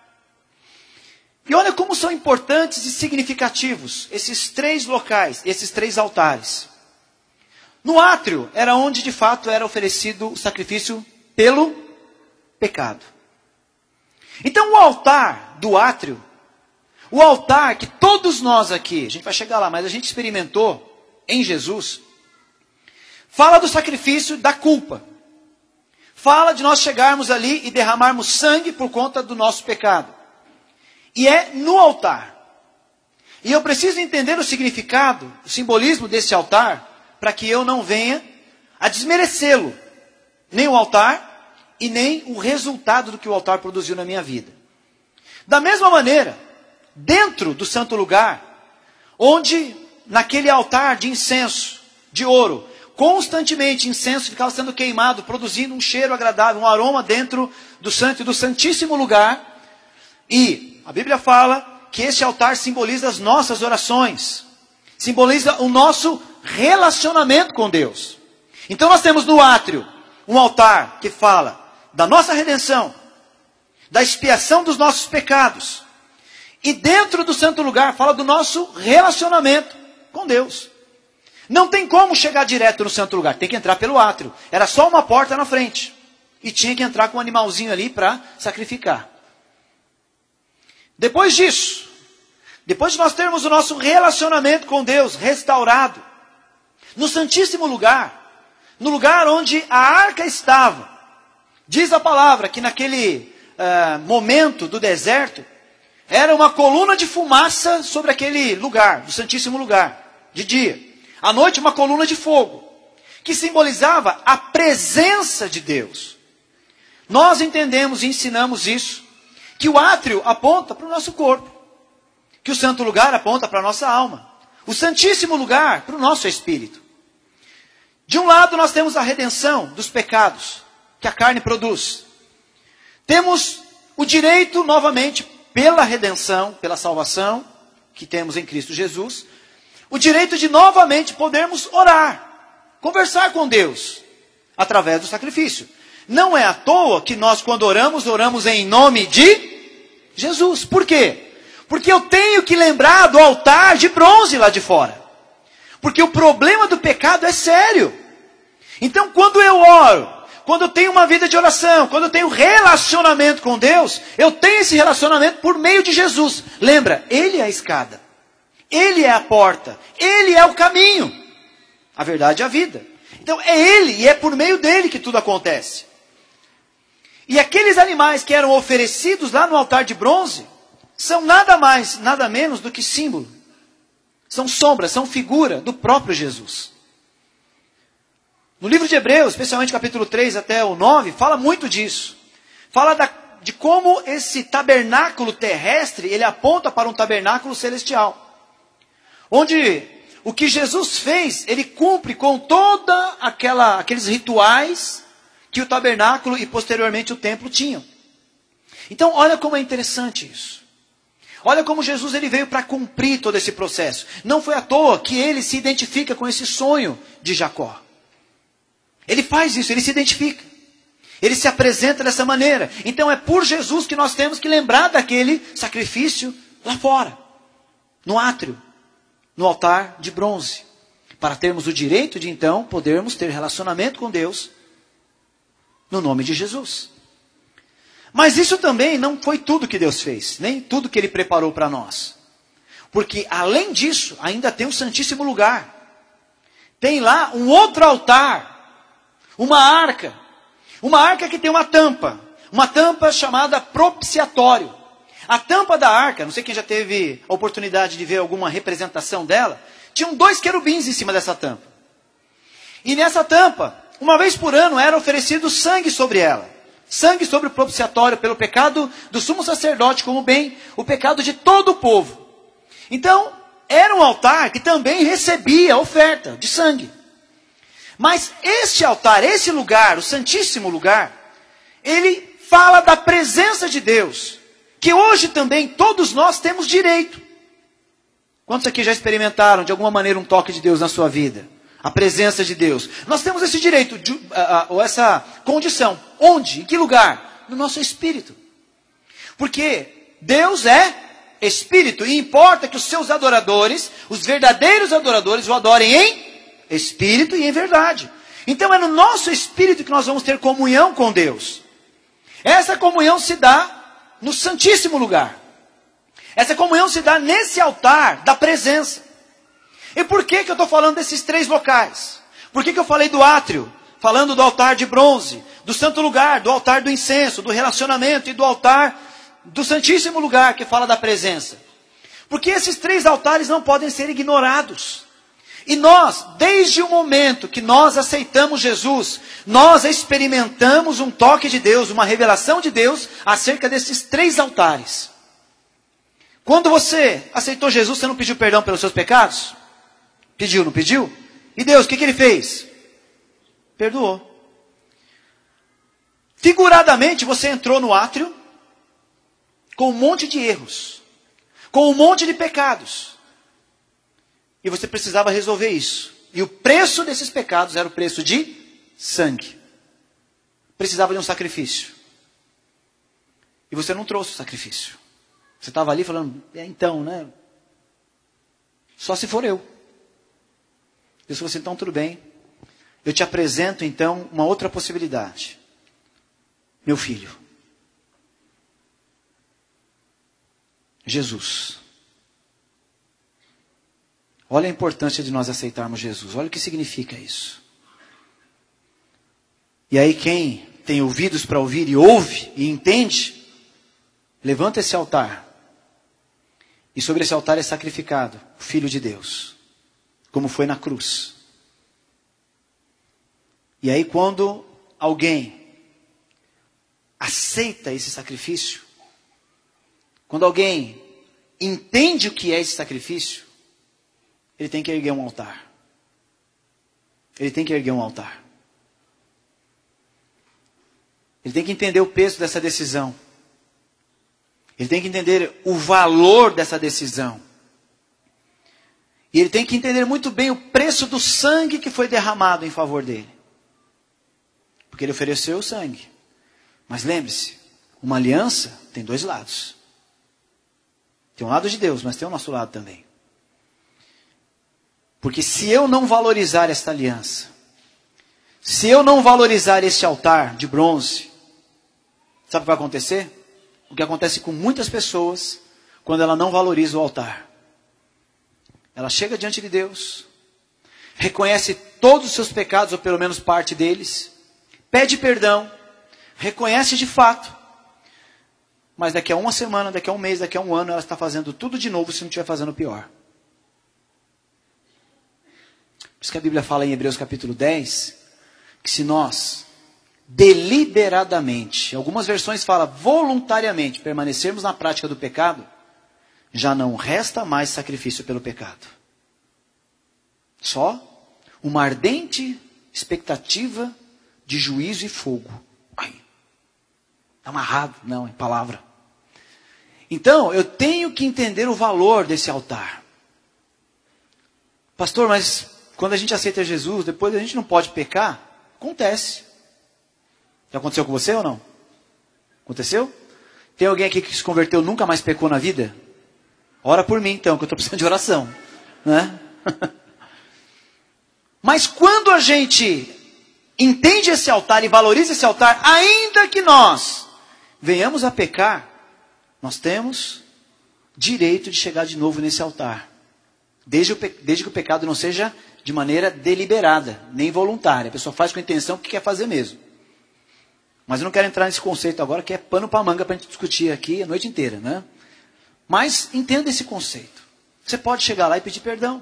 E olha como são importantes e significativos esses três locais, esses três altares. No átrio era onde de fato era oferecido o sacrifício pelo pecado. Então o altar do átrio, o altar que todos nós aqui, a gente vai chegar lá, mas a gente experimentou em Jesus, fala do sacrifício da culpa. Fala de nós chegarmos ali e derramarmos sangue por conta do nosso pecado. E é no altar. E eu preciso entender o significado, o simbolismo desse altar, para que eu não venha a desmerecê-lo. Nem o altar e nem o resultado do que o altar produziu na minha vida. Da mesma maneira, dentro do santo lugar, onde naquele altar de incenso, de ouro, constantemente incenso ficava sendo queimado, produzindo um cheiro agradável, um aroma dentro do santo e do santíssimo lugar. E a Bíblia fala que esse altar simboliza as nossas orações, simboliza o nosso relacionamento com Deus. Então nós temos no átrio um altar que fala da nossa redenção, da expiação dos nossos pecados. E dentro do santo lugar fala do nosso relacionamento com Deus. Não tem como chegar direto no santo lugar, tem que entrar pelo átrio. Era só uma porta na frente. E tinha que entrar com um animalzinho ali para sacrificar. Depois disso, depois de nós termos o nosso relacionamento com Deus restaurado, no santíssimo lugar, no lugar onde a arca estava, diz a palavra que naquele uh, momento do deserto, era uma coluna de fumaça sobre aquele lugar, do santíssimo lugar, de dia. À noite, uma coluna de fogo, que simbolizava a presença de Deus. Nós entendemos e ensinamos isso, que o átrio aponta para o nosso corpo, que o santo lugar aponta para a nossa alma, o santíssimo lugar para o nosso espírito. De um lado, nós temos a redenção dos pecados que a carne produz. Temos o direito, novamente, pela redenção, pela salvação que temos em Cristo Jesus, o direito de novamente podermos orar, conversar com Deus, através do sacrifício. Não é à toa que nós, quando oramos, oramos em nome de Jesus. Por quê? Porque eu tenho que lembrar do altar de bronze lá de fora. Porque o problema do pecado é sério. Então, quando eu oro, quando eu tenho uma vida de oração, quando eu tenho relacionamento com Deus, eu tenho esse relacionamento por meio de Jesus. Lembra, Ele é a escada. Ele é a porta. Ele é o caminho. A verdade é a vida. Então, é Ele e é por meio dEle que tudo acontece. E aqueles animais que eram oferecidos lá no altar de bronze, são nada mais, nada menos do que símbolo. São sombras, são figura do próprio Jesus. No livro de Hebreus, especialmente capítulo três até o nove, fala muito disso. Fala da, de como esse tabernáculo terrestre, ele aponta para um tabernáculo celestial. Onde o que Jesus fez, ele cumpre com toda aquela aqueles rituais que o tabernáculo e posteriormente o templo tinham. Então, olha como é interessante isso. Olha como Jesus ele veio para cumprir todo esse processo. Não foi à toa que ele se identifica com esse sonho de Jacó. Ele faz isso, ele se identifica. Ele se apresenta dessa maneira. Então é por Jesus que nós temos que lembrar daquele sacrifício lá fora, no átrio, no altar de bronze. Para termos o direito de então podermos ter relacionamento com Deus no nome de Jesus. Mas isso também não foi tudo que Deus fez, nem tudo que Ele preparou para nós. Porque além disso, ainda tem o Santíssimo Lugar. Tem lá um outro altar, uma arca. Uma arca que tem uma tampa, uma tampa chamada propiciatório. A tampa da arca, não sei quem já teve a oportunidade de ver alguma representação dela, tinham dois querubins em cima dessa tampa. E nessa tampa, uma vez por ano era oferecido sangue sobre ela. Sangue sobre o propiciatório pelo pecado do sumo sacerdote, como bem o pecado de todo o povo. Então, era um altar que também recebia oferta de sangue. Mas este altar, esse lugar, o Santíssimo Lugar, ele fala da presença de Deus, que hoje também todos nós temos direito. Quantos aqui já experimentaram de alguma maneira um toque de Deus na sua vida? A presença de Deus. Nós temos esse direito, de, uh, uh, ou essa condição. Onde? Em que lugar? No nosso espírito. Porque Deus é espírito e importa que os seus adoradores, os verdadeiros adoradores, o adorem em espírito e em verdade. Então é no nosso espírito que nós vamos ter comunhão com Deus. Essa comunhão se dá no Santíssimo Lugar. Essa comunhão se dá nesse altar da presença. E por que que eu estou falando desses três locais? Por que que eu falei do átrio? Falando do altar de bronze, do santo lugar, do altar do incenso, do relacionamento e do altar do Santíssimo Lugar, que fala da presença. Porque esses três altares não podem ser ignorados. E nós, desde o momento que nós aceitamos Jesus, nós experimentamos um toque de Deus, uma revelação de Deus acerca desses três altares. Quando você aceitou Jesus, você não pediu perdão pelos seus pecados? Pediu, não pediu? E Deus, o que que Ele fez? Perdoou. Figuradamente, você entrou no átrio com um monte de erros, com um monte de pecados. E você precisava resolver isso. E o preço desses pecados era o preço de sangue. Precisava de um sacrifício. E você não trouxe o sacrifício. Você estava ali falando, é, então, né? Só se for eu. Eu falei assim, então tudo bem. Eu te apresento então uma outra possibilidade. Meu filho. Jesus. Olha a importância de nós aceitarmos Jesus. Olha o que significa isso. E aí quem tem ouvidos para ouvir e ouve e entende, levanta esse altar. E sobre esse altar é sacrificado o Filho de Deus. Como foi na cruz. E aí quando alguém aceita esse sacrifício, quando alguém entende o que é esse sacrifício, ele tem que erguer um altar. Ele tem que erguer um altar. Ele tem que entender o peso dessa decisão. Ele tem que entender o valor dessa decisão. E ele tem que entender muito bem o preço do sangue que foi derramado em favor dele. Porque ele ofereceu o sangue. Mas lembre-se, uma aliança tem dois lados. Tem um lado de Deus, mas tem o nosso lado também. Porque se eu não valorizar esta aliança, se eu não valorizar este altar de bronze, sabe o que vai acontecer? O que acontece com muitas pessoas quando ela não valoriza o altar. Ela chega diante de Deus, reconhece todos os seus pecados, ou pelo menos parte deles, pede perdão, reconhece de fato, mas daqui a uma semana, daqui a um mês, daqui a um ano, ela está fazendo tudo de novo se não estiver fazendo pior. Por isso que a Bíblia fala em Hebreus capítulo dez, que se nós deliberadamente, algumas versões falam voluntariamente, permanecermos na prática do pecado, já não resta mais sacrifício pelo pecado. Só uma ardente expectativa de juízo e fogo. Ai, amarrado, não, é palavra. Então, eu tenho que entender o valor desse altar. Pastor, mas quando a gente aceita Jesus, depois a gente não pode pecar? Acontece. Já aconteceu com você ou não? Aconteceu? Tem alguém aqui que se converteu e nunca mais pecou na vida? Ora por mim então, que eu estou precisando de oração. Né? Mas quando a gente entende esse altar e valoriza esse altar, ainda que nós venhamos a pecar, nós temos direito de chegar de novo nesse altar. Desde, o, desde que o pecado não seja de maneira deliberada, nem voluntária. A pessoa faz com a intenção que quer fazer mesmo. Mas eu não quero entrar nesse conceito agora, que é pano para manga para a gente discutir aqui a noite inteira, né? Mas entenda esse conceito. Você pode chegar lá e pedir perdão.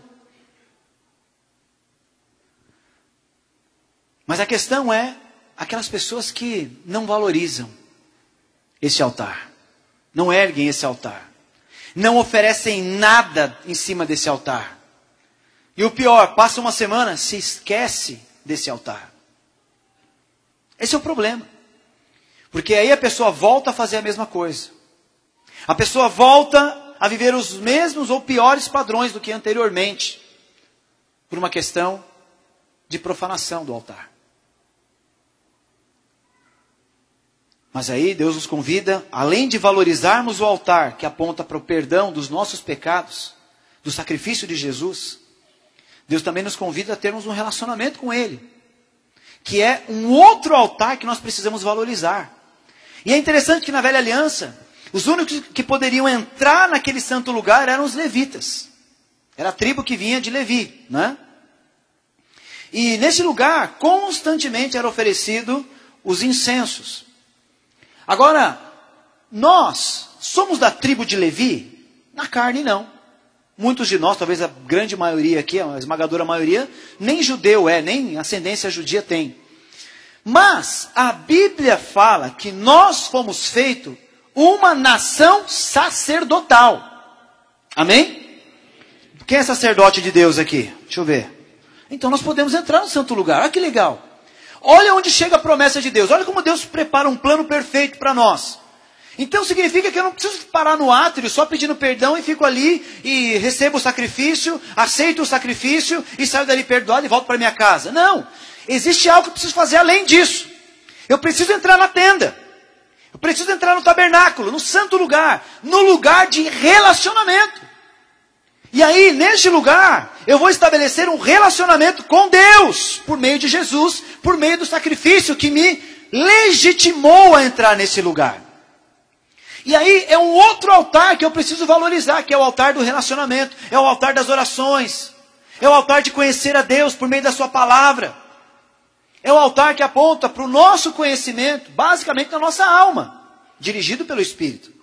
Mas a questão é aquelas pessoas que não valorizam esse altar. Não erguem esse altar. Não oferecem nada em cima desse altar. E o pior, passa uma semana, se esquece desse altar. Esse é o problema. Porque aí a pessoa volta a fazer a mesma coisa. A pessoa volta a viver os mesmos ou piores padrões do que anteriormente. Por uma questão de profanação do altar. Mas aí Deus nos convida, além de valorizarmos o altar, que aponta para o perdão dos nossos pecados, do sacrifício de Jesus, Deus também nos convida a termos um relacionamento com Ele, que é um outro altar que nós precisamos valorizar. E é interessante que na velha aliança, os únicos que poderiam entrar naquele santo lugar eram os levitas. Era a tribo que vinha de Levi, né? E nesse lugar, constantemente era oferecido os incensos. Agora, nós somos da tribo de Levi? Na carne, não. Muitos de nós, talvez a grande maioria aqui, a esmagadora maioria, nem judeu é, nem ascendência judia tem. Mas a Bíblia fala que nós fomos feitos uma nação sacerdotal. Amém? Quem é sacerdote de Deus aqui? Deixa eu ver. Então nós podemos entrar no santo lugar. Olha que legal. Olha onde chega a promessa de Deus. Olha como Deus prepara um plano perfeito para nós. Então significa que eu não preciso parar no átrio só pedindo perdão e fico ali e recebo o sacrifício, aceito o sacrifício e saio dali perdoado e volto para minha casa. Não. Existe algo que eu preciso fazer além disso. Eu preciso entrar na tenda. Eu preciso entrar no tabernáculo, no santo lugar, no lugar de relacionamento. E aí, neste lugar, eu vou estabelecer um relacionamento com Deus, por meio de Jesus, por meio do sacrifício que me legitimou a entrar nesse lugar. E aí, é um outro altar que eu preciso valorizar, que é o altar do relacionamento, é o altar das orações, é o altar de conhecer a Deus por meio da sua palavra. É o altar que aponta para o nosso conhecimento, basicamente na nossa alma, dirigido pelo Espírito.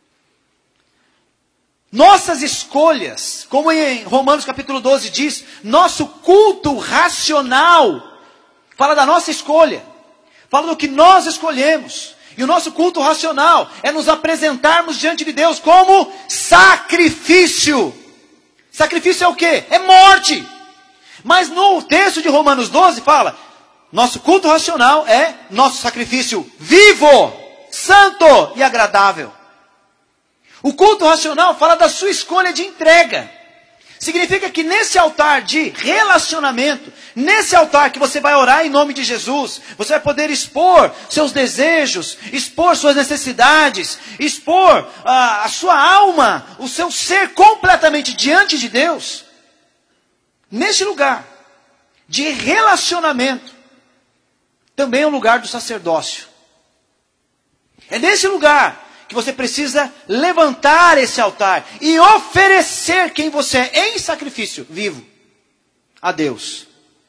Nossas escolhas, como em Romanos capítulo doze diz, nosso culto racional, fala da nossa escolha, fala do que nós escolhemos. E o nosso culto racional é nos apresentarmos diante de Deus como sacrifício. Sacrifício é o quê? É morte. Mas no texto de Romanos doze fala, nosso culto racional é nosso sacrifício vivo, santo e agradável. O culto racional fala da sua escolha de entrega. Significa que nesse altar de relacionamento, nesse altar que você vai orar em nome de Jesus, você vai poder expor seus desejos, expor suas necessidades, expor a, a sua alma, o seu ser completamente diante de Deus. Nesse lugar de relacionamento, também é um lugar do sacerdócio. É nesse lugar que você precisa levantar esse altar e oferecer quem você é em sacrifício vivo a Deus.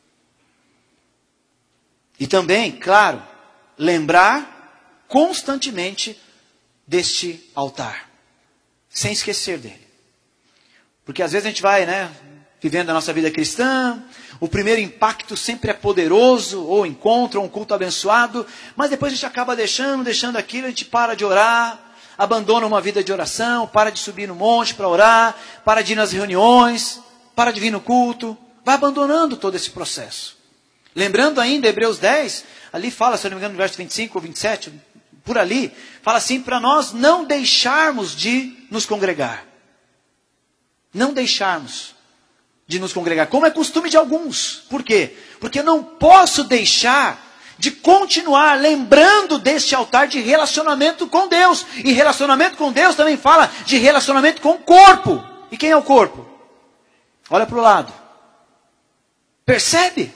E também, claro, lembrar constantemente deste altar, sem esquecer dele. Porque às vezes a gente vai, né, vivendo a nossa vida cristã. O primeiro impacto sempre é poderoso, ou encontro, ou um culto abençoado, mas depois a gente acaba deixando, deixando aquilo, a gente para de orar, abandona uma vida de oração, para de subir no monte para orar, para de ir nas reuniões, para de vir no culto, vai abandonando todo esse processo. Lembrando ainda, Hebreus dez, ali fala, se eu não me engano, no verso vinte e cinco ou vinte e sete, por ali, fala assim, para nós não deixarmos de nos congregar. Não deixarmos de nos congregar, como é costume de alguns. Por quê? Porque eu não posso deixar de continuar lembrando deste altar de relacionamento com Deus. E relacionamento com Deus também fala de relacionamento com o corpo. E quem é o corpo? Olha para o lado. Percebe?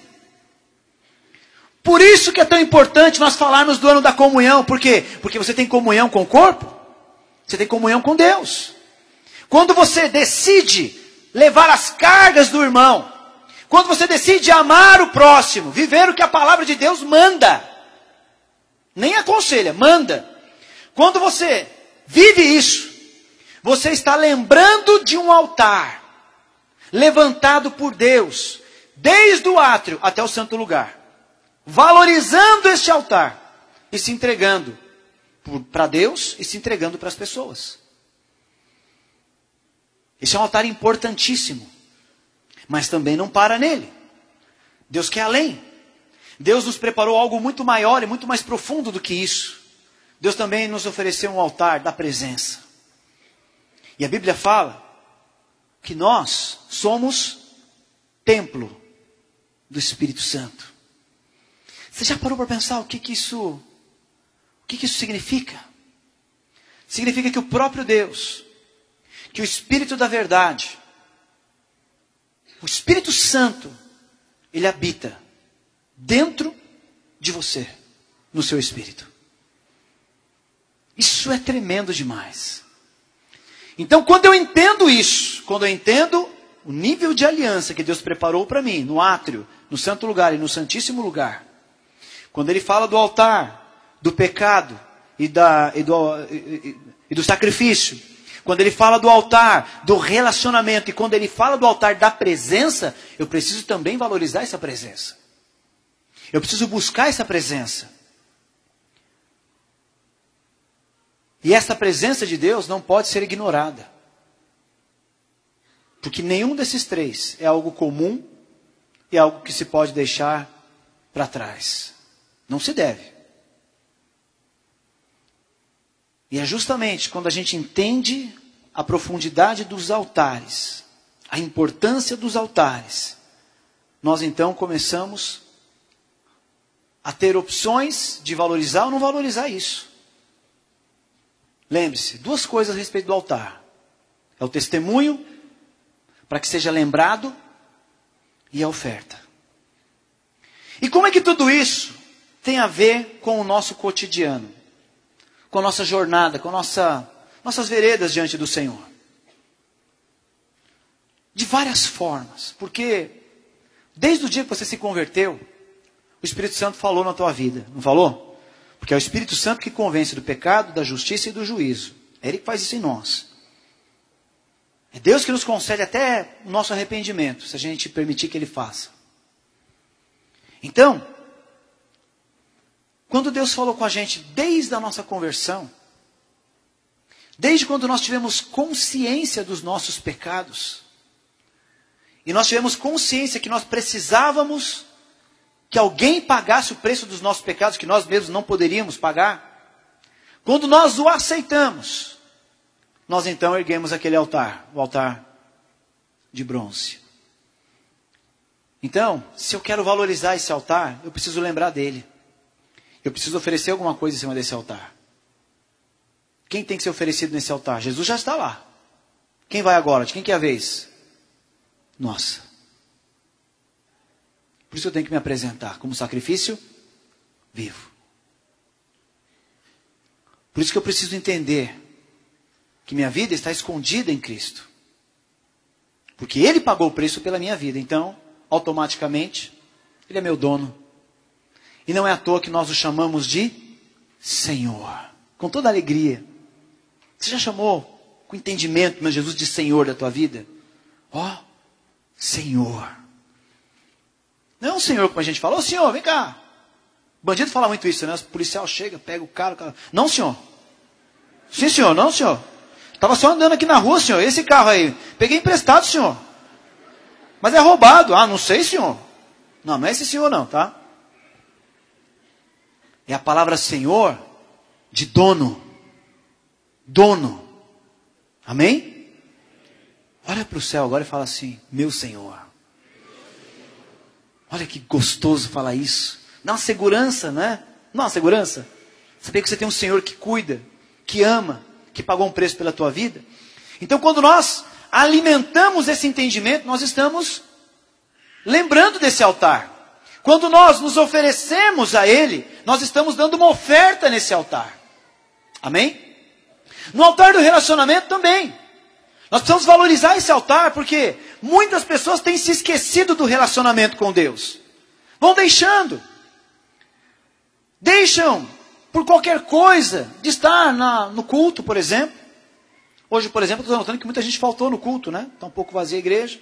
Por isso que é tão importante nós falarmos do ano da comunhão. Por quê? Porque você tem comunhão com o corpo. Você tem comunhão com Deus. Quando você decide levar as cargas do irmão, quando você decide amar o próximo, viver o que a palavra de Deus manda, nem aconselha, manda. Quando você vive isso, você está lembrando de um altar, levantado por Deus, desde o átrio até o santo lugar, valorizando este altar, e se entregando para Deus, e se entregando para as pessoas. Esse é um altar importantíssimo. Mas também não para nele. Deus quer além. Deus nos preparou algo muito maior e muito mais profundo do que isso. Deus também nos ofereceu um altar da presença. E a Bíblia fala que nós somos templo do Espírito Santo. Você já parou para pensar o que, que isso, o que, que isso significa? Significa que o próprio Deus, que o Espírito da verdade, o Espírito Santo, ele habita dentro de você, no seu espírito. Isso é tremendo demais. Então, quando eu entendo isso, quando eu entendo o nível de aliança que Deus preparou para mim, no átrio, no santo lugar e no santíssimo lugar, quando ele fala do altar, do pecado e, da, e, do, e, e do sacrifício, quando ele fala do altar, do relacionamento, e quando ele fala do altar da presença, eu preciso também valorizar essa presença. Eu preciso buscar essa presença. E essa presença de Deus não pode ser ignorada. Porque nenhum desses três é algo comum e algo que se pode deixar para trás. Não se deve. E é justamente quando a gente entende a profundidade dos altares, a importância dos altares, nós então começamos a ter opções de valorizar ou não valorizar isso. Lembre-se, duas coisas a respeito do altar. É o testemunho, para que seja lembrado, e a oferta. E como é que tudo isso tem a ver com o nosso cotidiano? Com a nossa jornada, com a nossa, nossas veredas diante do Senhor? De várias formas. Porque desde o dia que você se converteu, o Espírito Santo falou na tua vida. Não falou? Porque é o Espírito Santo que convence do pecado, da justiça e do juízo. É Ele que faz isso em nós. É Deus que nos concede até o nosso arrependimento, se a gente permitir que Ele faça. Então, quando Deus falou com a gente desde a nossa conversão, desde quando nós tivemos consciência dos nossos pecados, e nós tivemos consciência que nós precisávamos que alguém pagasse o preço dos nossos pecados, que nós mesmos não poderíamos pagar, quando nós o aceitamos, nós então erguemos aquele altar, o altar de bronze. Então, se eu quero valorizar esse altar, eu preciso lembrar dele. Eu preciso oferecer alguma coisa em cima desse altar. Quem tem que ser oferecido nesse altar? Jesus já está lá. Quem vai agora? De quem que é a vez? Nossa. Por isso eu tenho que me apresentar como sacrifício vivo. Por isso que eu preciso entender que minha vida está escondida em Cristo. Porque Ele pagou o preço pela minha vida. Então, automaticamente, Ele é meu dono. E não é à toa que nós o chamamos de Senhor. Com toda alegria. Você já chamou com entendimento, meu Jesus, de Senhor da tua vida? Ó, oh, Senhor. Não é um senhor como a gente fala, ô senhor, vem cá. Bandido fala muito isso, né? O policial chega, pega o cara, o cara... Não, senhor. Sim, senhor, não, senhor. Estava só andando aqui na rua, senhor. Esse carro aí, peguei emprestado, senhor. Mas é roubado. Ah, não sei, senhor. Não, não é esse senhor não, tá? É a palavra senhor de dono. Dono. Amém? Olha para o céu agora e fala assim, meu Senhor. Olha que gostoso falar isso. Dá uma segurança, né? Não uma segurança? Saber que você tem um Senhor que cuida, que ama, que pagou um preço pela tua vida. Então quando nós alimentamos esse entendimento, nós estamos lembrando desse altar. Quando nós nos oferecemos a Ele, nós estamos dando uma oferta nesse altar. Amém? No altar do relacionamento também. Nós precisamos valorizar esse altar, porque muitas pessoas têm se esquecido do relacionamento com Deus. Vão deixando. Deixam, por qualquer coisa, de estar na, no culto, por exemplo. Hoje, por exemplo, estou notando que muita gente faltou no culto, né? Está um pouco vazia a igreja.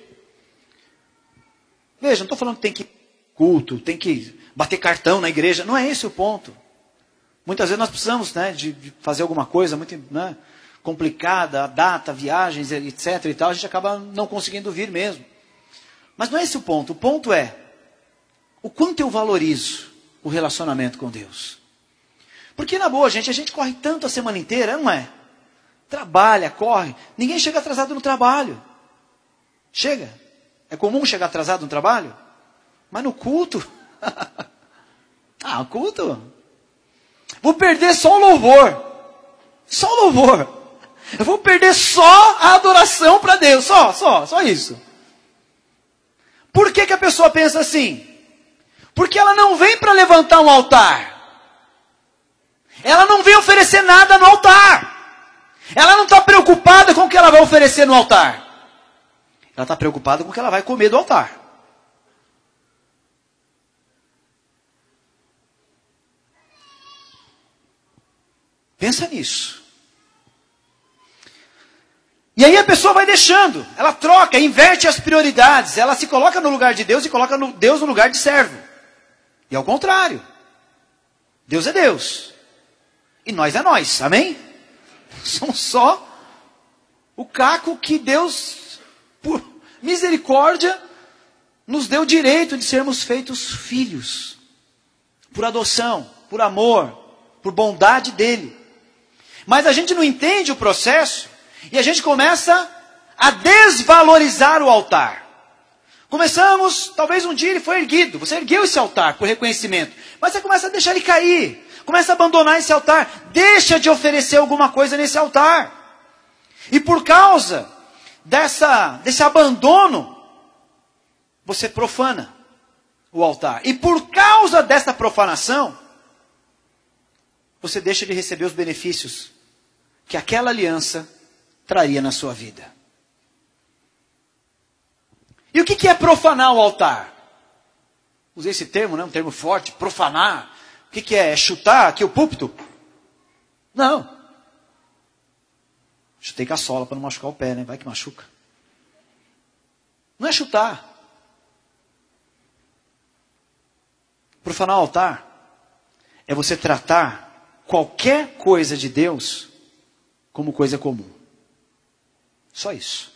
Veja, não estou falando que tem que ir culto, tem que bater cartão na igreja. Não é esse o ponto. Muitas vezes nós precisamos, né, de, de fazer alguma coisa muito, né, complicada, a data, viagens, etc e tal, a gente acaba não conseguindo vir mesmo. Mas não é esse o ponto. O ponto é o quanto eu valorizo o relacionamento com Deus. Porque na boa, gente, a gente corre tanto a semana inteira, não é? Trabalha, corre. Ninguém chega atrasado no trabalho. Chega. É comum chegar atrasado no trabalho? Mas no culto? Ah, o culto? Vou perder só o louvor. Só o louvor. Eu vou perder só a adoração para Deus. Só, só, só isso. Por que que a pessoa pensa assim? Porque ela não vem para levantar um altar. Ela não vem oferecer nada no altar. Ela não está preocupada com o que ela vai oferecer no altar. Ela está preocupada com o que ela vai comer do altar. Pensa nisso. E aí a pessoa vai deixando. Ela troca, inverte as prioridades. Ela se coloca no lugar de Deus e coloca no, Deus no lugar de servo. E ao contrário. Deus é Deus. E nós é nós. Amém? Somos só o caco que Deus, por misericórdia, nos deu o direito de sermos feitos filhos. Por adoção, por amor, por bondade dele. Mas a gente não entende o processo e a gente começa a desvalorizar o altar. Começamos, talvez um dia ele foi erguido, você ergueu esse altar por reconhecimento, mas você começa a deixar ele cair, começa a abandonar esse altar, deixa de oferecer alguma coisa nesse altar. E por causa dessa, desse abandono, você profana o altar. E por causa dessa profanação, você deixa de receber os benefícios que aquela aliança traria na sua vida. E o que que é profanar o altar? Usei esse termo, né? Um termo forte, profanar. O que que é? É chutar aqui o púlpito? Não. Chutei com a sola para não machucar o pé, né? Vai que machuca. Não é chutar. Profanar o altar é você tratar qualquer coisa de Deus como coisa comum. Só isso.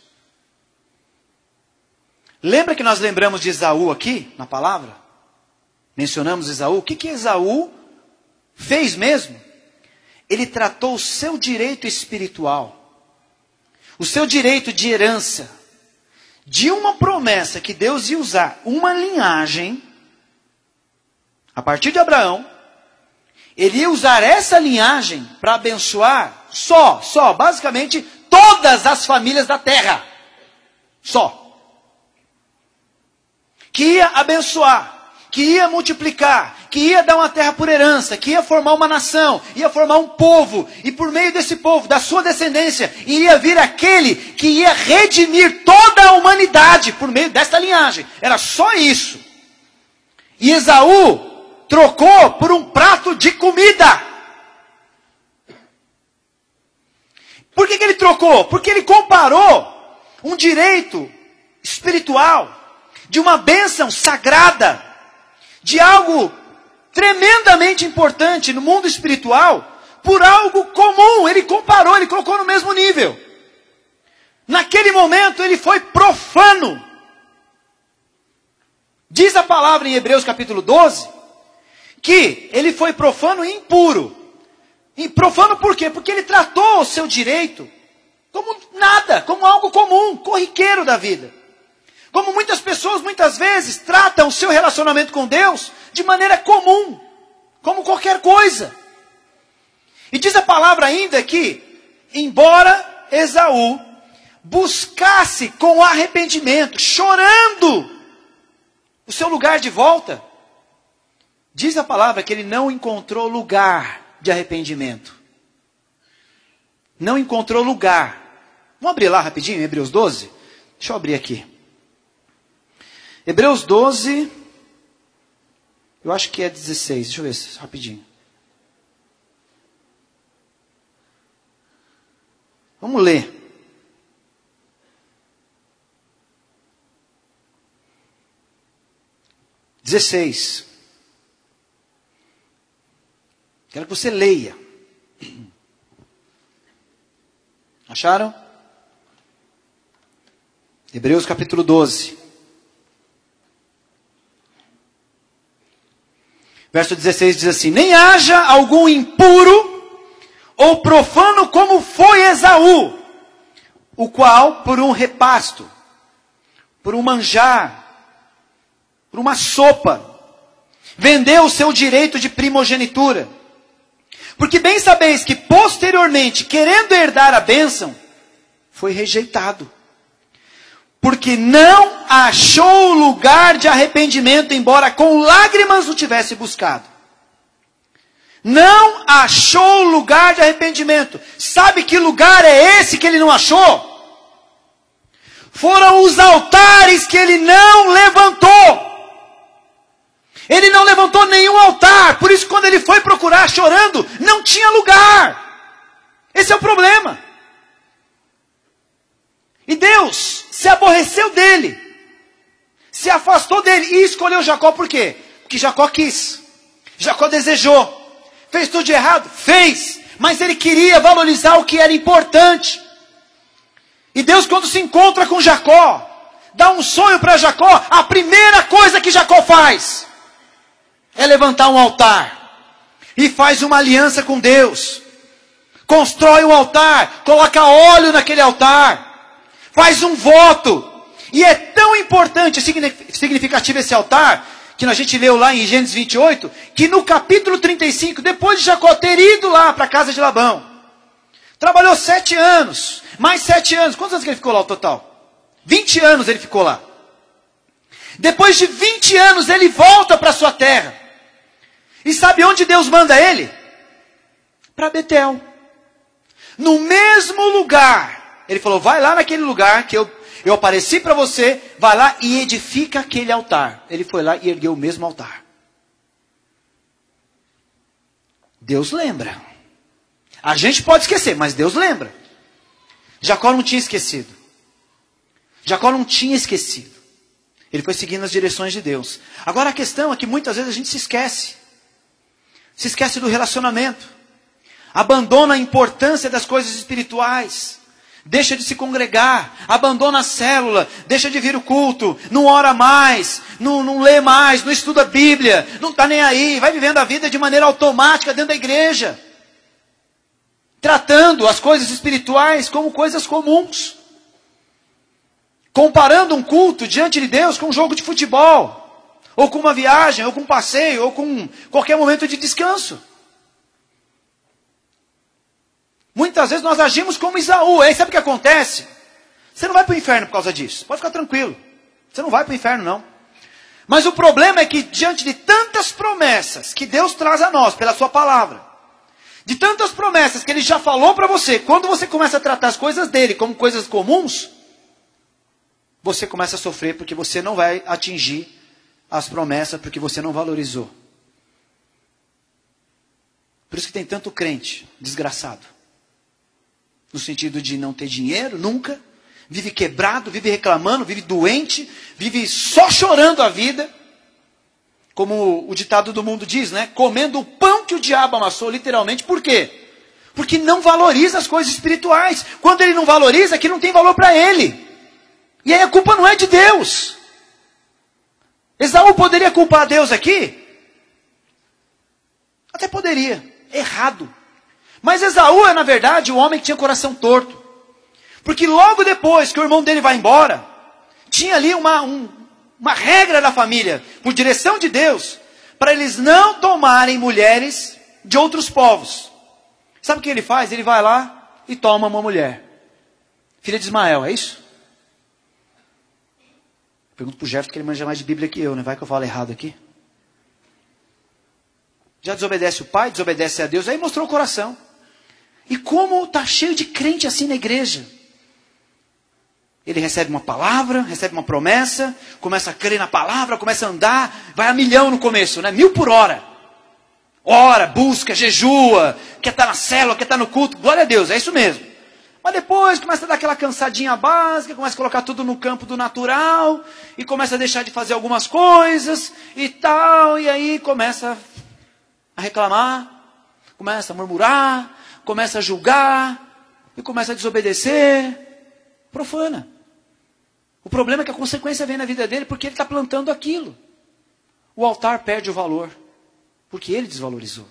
Lembra que nós lembramos de Esaú aqui, na palavra? Mencionamos Esaú. O que que Esaú fez mesmo? Ele tratou o seu direito espiritual, o seu direito de herança, de uma promessa que Deus ia usar, uma linhagem, a partir de Abraão, ele ia usar essa linhagem para abençoar só, só, basicamente, todas as famílias da terra. Só. Que ia abençoar, que ia multiplicar, que ia dar uma terra por herança, que ia formar uma nação, ia formar um povo, e por meio desse povo, da sua descendência, iria vir aquele que ia redimir toda a humanidade por meio desta linhagem. Era só isso. E Esaú trocou por um prato de comida. Por que que ele trocou? Porque ele comparou um direito espiritual, de uma bênção sagrada, de algo tremendamente importante no mundo espiritual, por algo comum. Ele comparou, ele colocou no mesmo nível. Naquele momento ele foi profano. Diz a palavra em Hebreus capítulo doze, que ele foi profano e impuro. E profano por quê? Porque ele tratou o seu direito como nada, como algo comum, corriqueiro da vida. Como muitas pessoas, muitas vezes, tratam o seu relacionamento com Deus de maneira comum, como qualquer coisa. E diz a palavra ainda que, embora Esaú buscasse com arrependimento, chorando o seu lugar de volta, diz a palavra que ele não encontrou lugar de arrependimento. Não encontrou lugar. Vamos abrir lá rapidinho, Hebreus doze? Deixa eu abrir aqui. Hebreus doze, eu acho que é dezesseis, deixa eu ver rapidinho. Vamos ler. dezesseis. Quero que você leia. Acharam? Hebreus capítulo doze. Verso dezesseis diz assim: nem haja algum impuro ou profano como foi Esaú, o qual por um repasto, por um manjar, por uma sopa, vendeu o seu direito de primogenitura. Porque bem sabeis que posteriormente, querendo herdar a bênção, foi rejeitado. Porque não achou lugar de arrependimento, embora com lágrimas o tivesse buscado. Não achou lugar de arrependimento. Sabe que lugar é esse que ele não achou? Foram os altares que ele não levantou. Ele não levantou nenhum altar. Por isso, quando ele foi procurar chorando, não tinha lugar. Esse é o problema. E Deus se aborreceu dele. Se afastou dele. E escolheu Jacó por quê? Porque Jacó quis. Jacó desejou. Fez tudo de errado? Fez. Mas ele queria valorizar o que era importante. E Deus, quando se encontra com Jacó, dá um sonho para Jacó, a primeira coisa que Jacó faz é levantar um altar. E faz uma aliança com Deus. Constrói um altar. Coloca óleo naquele altar. Faz um voto. E é tão importante e significativo esse altar, que a gente leu lá em Gênesis vinte e oito, que no capítulo trinta e cinco, depois de Jacó ter ido lá para a casa de Labão, trabalhou sete anos, mais sete anos. Quantos anos que ele ficou lá ao total? vinte anos ele ficou lá. Depois de vinte anos ele volta para sua terra. E sabe onde Deus manda ele? Para Betel. No mesmo lugar. Ele falou, vai lá naquele lugar que eu, eu apareci para você, vai lá e edifica aquele altar. Ele foi lá e ergueu o mesmo altar. Deus lembra. A gente pode esquecer, mas Deus lembra. Jacó não tinha esquecido. Jacó não tinha esquecido. Ele foi seguindo as direções de Deus. Agora a questão é que muitas vezes a gente se esquece. Se esquece do relacionamento. Abandona a importância das coisas espirituais. Deixa de se congregar. Abandona a célula. Deixa de vir o culto. Não ora mais. Não, não lê mais. Não estuda a Bíblia. Não está nem aí. Vai vivendo a vida de maneira automática dentro da igreja. Tratando as coisas espirituais como coisas comuns. Comparando um culto diante de Deus com um jogo de futebol. Ou com uma viagem, ou com um passeio, ou com qualquer momento de descanso. Muitas vezes nós agimos como Esaú. Aí sabe o que acontece? Você não vai para o inferno por causa disso. Pode ficar tranquilo. Você não vai para o inferno, não. Mas o problema é que diante de tantas promessas que Deus traz a nós pela sua palavra, de tantas promessas que Ele já falou para você, quando você começa a tratar as coisas dele como coisas comuns, você começa a sofrer porque você não vai atingir as promessas, porque você não valorizou. Por isso que tem tanto crente desgraçado. No sentido de não ter dinheiro, nunca. vive quebrado, vive reclamando, vive doente, vive só chorando a vida. Como o ditado do mundo diz, né? Comendo o pão que o diabo amassou, literalmente. Por quê? Porque não valoriza as coisas espirituais. Quando ele não valoriza, aquilo não tem valor para ele. E aí a culpa não é de Deus. Esaú poderia culpar Deus aqui? Até poderia. Errado. Mas Esaú é, na verdade, o homem que tinha coração torto. Porque logo depois que o irmão dele vai embora, tinha ali uma, um, uma regra da família, por direção de Deus, para eles não tomarem mulheres de outros povos. Sabe o que ele faz? Ele vai lá e toma uma mulher. Filha de Ismael, é isso? Pergunto para o Jefferson que ele manja mais de Bíblia que eu, né? Vai que eu falo errado aqui. Já desobedece o pai, desobedece a Deus, aí mostrou o coração. E como está cheio de crente assim na igreja. Ele recebe uma palavra, recebe uma promessa, começa a crer na palavra, começa a andar, vai a milhão no começo, né? Mil por hora. Ora, busca, jejua, quer estar na célula, quer estar no culto, glória a Deus, é isso mesmo. Mas depois começa a dar aquela cansadinha básica, começa a colocar tudo no campo do natural, e começa a deixar de fazer algumas coisas, e tal, e aí começa a reclamar, começa a murmurar, começa a julgar, e começa a desobedecer, profana. O problema é que a consequência vem na vida dele porque ele está plantando aquilo. O altar perde o valor, porque ele desvalorizou.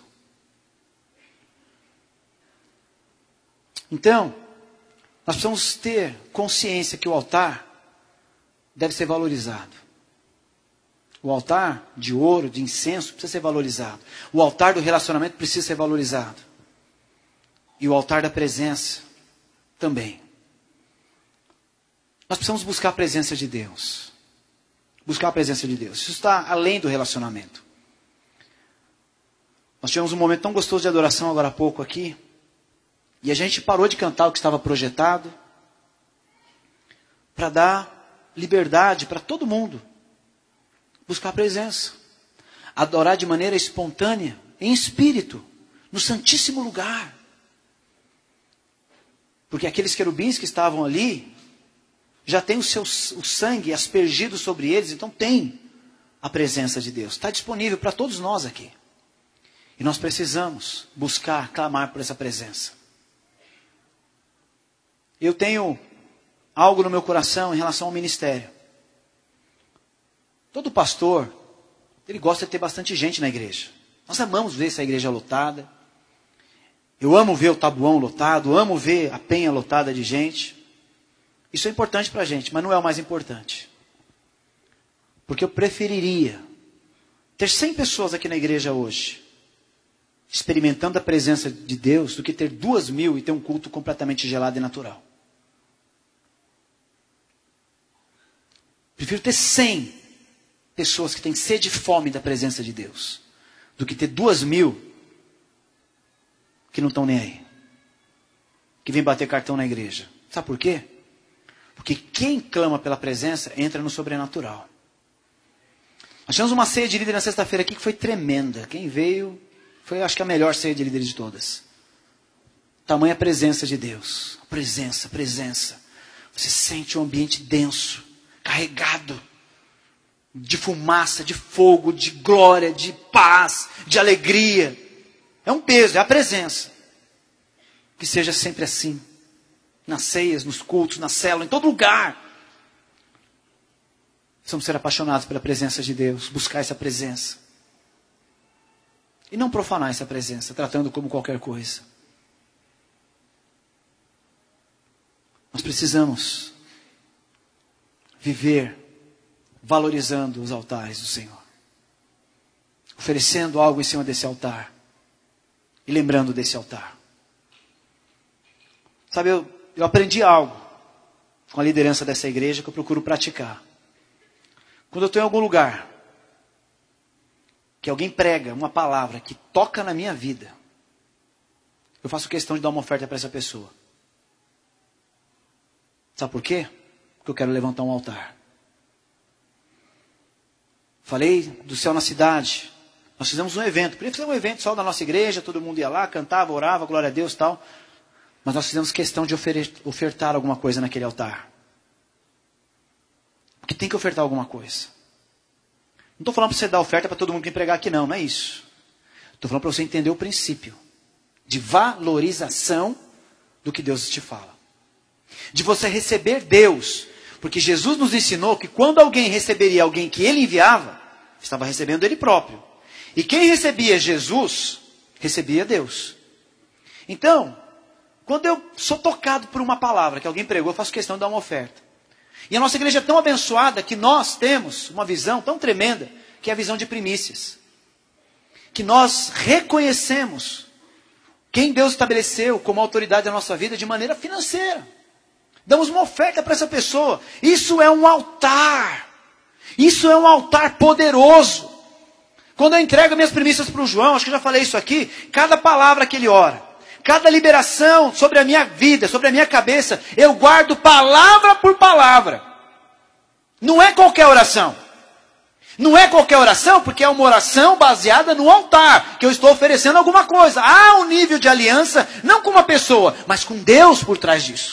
Então, nós precisamos ter consciência que o altar deve ser valorizado. O altar de ouro, de incenso, precisa ser valorizado. O altar do relacionamento precisa ser valorizado. E o altar da presença também. Nós precisamos buscar a presença de Deus. Buscar a presença de Deus. Isso está além do relacionamento. Nós tivemos um momento tão gostoso de adoração agora há pouco aqui. E a gente parou de cantar o que estava projetado. Para dar liberdade para todo mundo. Buscar a presença. Adorar de maneira espontânea, em espírito, no santíssimo lugar. Porque aqueles querubins que estavam ali, já tem o, seu, o sangue aspergido sobre eles, então tem a presença de Deus. Está disponível para todos nós aqui. E nós precisamos buscar, clamar por essa presença. Eu tenho algo no meu coração em relação ao ministério. Todo pastor, ele gosta de ter bastante gente na igreja. Nós amamos ver essa igreja lotada. Eu amo ver o Tabuão lotado, amo ver a Penha lotada de gente. Isso é importante para a gente, mas não é o mais importante. Porque eu preferiria ter cem pessoas aqui na igreja hoje, experimentando a presença de Deus, do que ter duas mil e ter um culto completamente gelado e natural. Prefiro ter cem pessoas que têm sede e fome da presença de Deus, do que ter duas mil que não estão nem aí, que vêm bater cartão na igreja. Sabe por quê? Porque quem clama pela presença entra no sobrenatural. Nós tivemos uma ceia de líder na sexta-feira aqui que foi tremenda. Quem veio foi, acho que, a melhor ceia de líderes de todas. Tamanha presença de Deus. Presença, presença. Você sente um ambiente denso, carregado de fumaça, de fogo, de glória, de paz, de alegria. É um peso, é a presença. Que seja sempre assim. Nas ceias, nos cultos, na célula, em todo lugar. Precisamos ser apaixonados pela presença de Deus, buscar essa presença. E não profanar essa presença, tratando como qualquer coisa. Nós precisamos viver valorizando os altares do Senhor. Oferecendo algo em cima desse altar. E lembrando desse altar. Sabe, eu, eu aprendi algo com a liderança dessa igreja que eu procuro praticar. Quando eu estou em algum lugar, que alguém prega uma palavra que toca na minha vida, eu faço questão de dar uma oferta para essa pessoa. Sabe por quê? Porque eu quero levantar um altar. Falei do Céu na Cidade. Nós fizemos um evento. Podia fazer um evento só da nossa igreja, todo mundo ia lá, cantava, orava, glória a Deus e tal. Mas nós fizemos questão de ofertar alguma coisa naquele altar. porque tem que ofertar alguma coisa. Não estou falando para você dar oferta para todo mundo que pregar aqui, não, não é isso. Estou falando para você entender o princípio de valorização do que Deus te fala. De você receber Deus. Porque Jesus nos ensinou que quando alguém receberia alguém que ele enviava, estava recebendo ele próprio. E quem recebia Jesus, recebia Deus. Então, quando eu sou tocado por uma palavra que alguém pregou, eu faço questão de dar uma oferta. E a nossa igreja é tão abençoada que nós temos uma visão tão tremenda, que é a visão de primícias. Que nós reconhecemos quem Deus estabeleceu como autoridade da nossa vida de maneira financeira. Damos uma oferta para essa pessoa. Isso é um altar. Isso é um altar poderoso. Quando eu entrego minhas primícias para o João, acho que eu já falei isso aqui, cada palavra que ele ora, cada liberação sobre a minha vida, sobre a minha cabeça, eu guardo palavra por palavra. Não é qualquer oração. Não é qualquer oração, porque é uma oração baseada no altar, que eu estou oferecendo alguma coisa. Há um nível de aliança, não com uma pessoa, mas com Deus por trás disso.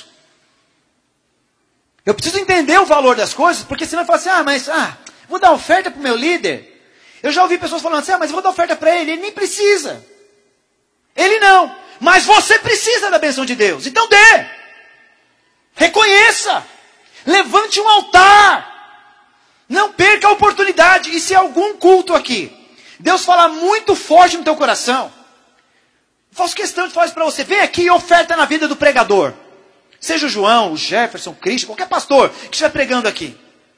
Eu preciso entender o valor das coisas, porque senão eu falo assim, ah, mas ah, vou dar oferta para o meu líder. Eu já ouvi pessoas falando assim, ah, mas eu vou dar oferta para ele, ele nem precisa. Ele não, mas você precisa da bênção de Deus, então dê. Reconheça, levante um altar. Não perca a oportunidade. E se algum culto aqui, Deus fala muito forte no teu coração, faço questão de falar isso para você. Vem aqui e oferta na vida do pregador. Seja o João, o Jefferson, o Cristo, qualquer pastor que estiver pregando aqui.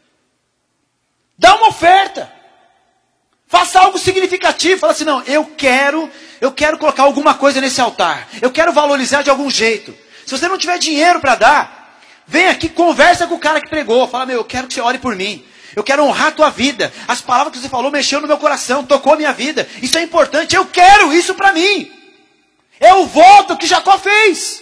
Dá uma oferta. Faça algo significativo. Fala assim, não, eu quero, eu quero colocar alguma coisa nesse altar. Eu quero valorizar de algum jeito. Se você não tiver dinheiro para dar, vem aqui, conversa com o cara que pregou. Fala, meu, eu quero que você ore por mim. Eu quero honrar a tua vida. As palavras que você falou mexeu no meu coração, tocou a minha vida. Isso é importante, eu quero isso para mim. É o voto que Jacó fez.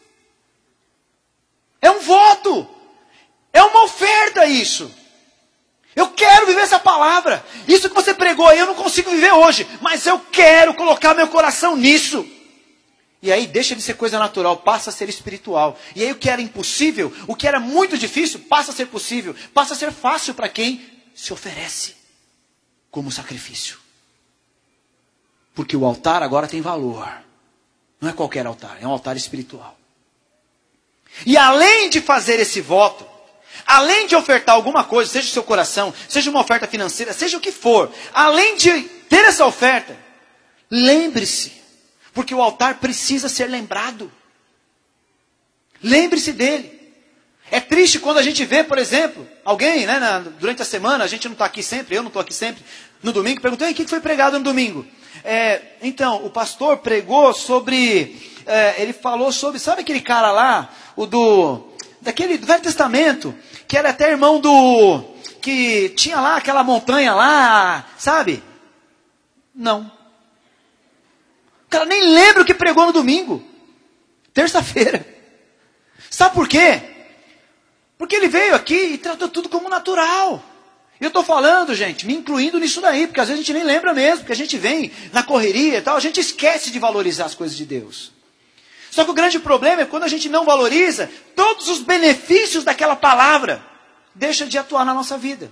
É um voto. É uma oferta isso. Eu quero viver essa palavra. Isso que você pregou aí eu não consigo viver hoje. Mas eu quero colocar meu coração nisso. E aí deixa de ser coisa natural, passa a ser espiritual. E aí o que era impossível, o que era muito difícil, passa a ser possível. Passa a ser fácil para quem se oferece como sacrifício. Porque o altar agora tem valor. Não é qualquer altar, é um altar espiritual. E além de fazer esse voto, além de ofertar alguma coisa, seja o seu coração, seja uma oferta financeira, seja o que for, além de ter essa oferta, lembre-se, porque o altar precisa ser lembrado. Lembre-se dele. É triste quando a gente vê, por exemplo, alguém, né, na, durante a semana, a gente não está aqui sempre, eu não estou aqui sempre, no domingo, perguntou, e o que foi pregado no domingo? É, então, o pastor pregou sobre, é, ele falou sobre, sabe aquele cara lá, o do, daquele do Velho Testamento, que era até irmão do, que tinha lá aquela montanha lá, sabe? Não. O cara nem lembra o que pregou no domingo. Terça-feira. Sabe por quê? Porque ele veio aqui e tratou tudo como natural. Eu estou falando, gente, me incluindo nisso daí, porque às vezes a gente nem lembra mesmo, porque a gente vem na correria e tal, a gente esquece de valorizar as coisas de Deus. Só que o grande problema é quando a gente não valoriza, todos os benefícios daquela palavra deixam de atuar na nossa vida.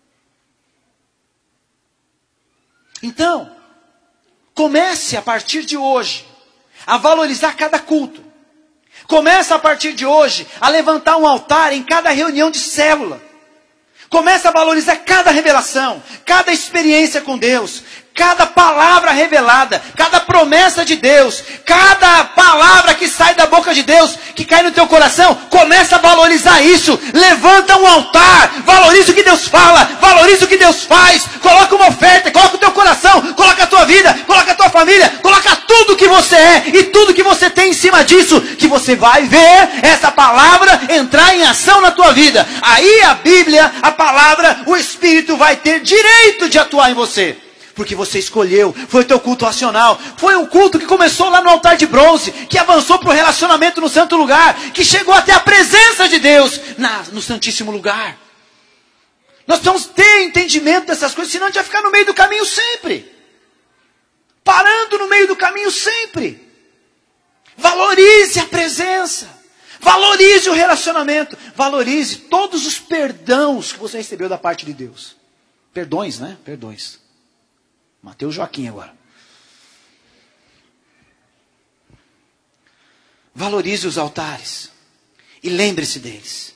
Então, comece a partir de hoje a valorizar cada culto. Comece a partir de hoje a levantar um altar em cada reunião de célula. Comece a valorizar cada revelação, cada experiência com Deus, cada palavra revelada, cada promessa de Deus, cada palavra que sai da boca de Deus, que cai no teu coração. Comece a valorizar isso. Levanta um altar, valoriza o que Deus fala, valoriza o que Deus faz. Coloca uma oferta, coloca o teu coração, coloca a tua vida, coloca a tua família, coloca tudo que você é e tudo que você tem em cima disso, que você vai ver essa palavra entrar em ação na tua vida. Aí a Bíblia, a palavra, o Espírito vai ter direito de atuar em você. Porque você escolheu, foi o teu culto racional, foi um culto que começou lá no altar de bronze, que avançou para o relacionamento no santo lugar, que chegou até a presença de Deus na, no santíssimo lugar. Nós precisamos ter entendimento dessas coisas, senão a gente vai ficar no meio do caminho sempre. Parando no meio do caminho sempre. Valorize a presença. Valorize o relacionamento. Valorize todos os perdões que você recebeu da parte de Deus. Perdões, né? Perdões. Mateus Joaquim agora. Valorize os altares. E lembre-se deles.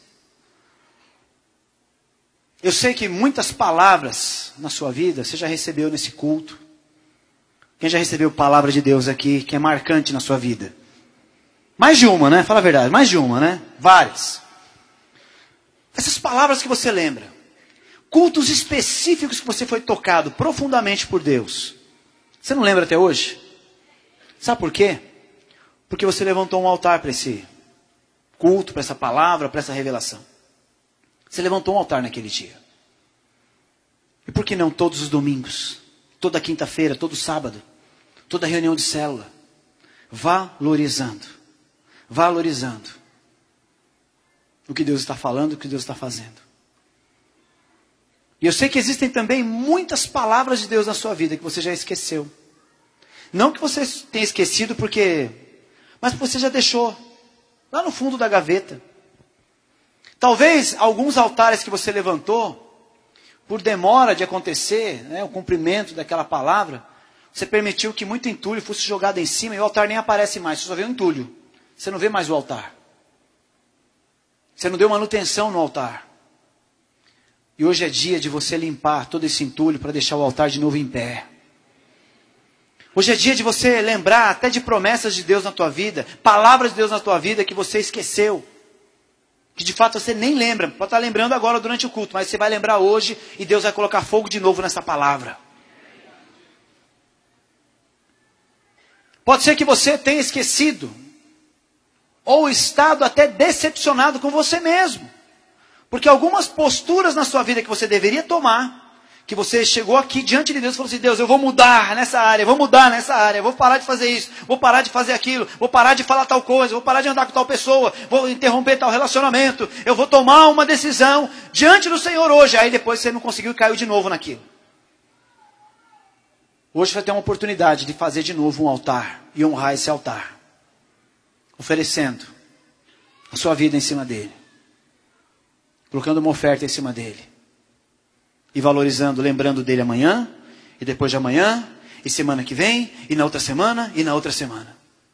Eu sei que muitas palavras na sua vida você já recebeu nesse culto. Quem já recebeu palavra de Deus aqui, que é marcante na sua vida? Mais de uma, né? Fala a verdade, mais de uma, né? Várias. Essas palavras que você lembra. Cultos específicos que você foi tocado profundamente por Deus. Você não lembra até hoje? Sabe por quê? Porque você levantou um altar para esse culto, para essa palavra, para essa revelação. Você levantou um altar naquele dia. E por que não todos os domingos? Toda quinta-feira, todo sábado, toda reunião de célula, valorizando, valorizando o que Deus está falando, o que Deus está fazendo. E eu sei que existem também muitas palavras de Deus na sua vida que você já esqueceu. Não que você tenha esquecido porque, mas porque você já deixou lá no fundo da gaveta. Talvez alguns altares que você levantou, por demora de acontecer, né, o cumprimento daquela palavra, você permitiu que muito entulho fosse jogado em cima e o altar nem aparece mais, você só vê o entulho. Você não vê mais o altar. Você não deu manutenção no altar. E hoje é dia de você limpar todo esse entulho para deixar o altar de novo em pé. Hoje é dia de você lembrar até de promessas de Deus na tua vida, palavras de Deus na tua vida que você esqueceu. Que de fato você nem lembra, pode estar lembrando agora durante o culto, mas você vai lembrar hoje e Deus vai colocar fogo de novo nessa palavra. Pode ser que você tenha esquecido, ou estado até decepcionado com você mesmo. Porque algumas posturas na sua vida que você deveria tomar, que você chegou aqui diante de Deus e falou assim, Deus, eu vou mudar nessa área, vou mudar nessa área, vou parar de fazer isso, vou parar de fazer aquilo, vou parar de falar tal coisa, vou parar de andar com tal pessoa, vou interromper tal relacionamento, eu vou tomar uma decisão diante do Senhor hoje. Aí depois você não conseguiu e caiu de novo naquilo. Hoje você vai ter uma oportunidade de fazer de novo um altar e honrar esse altar. Oferecendo a sua vida em cima dele. Colocando uma oferta em cima dele. E valorizando, lembrando dele amanhã, e depois de amanhã, e semana que vem, e na outra semana, e na outra semana.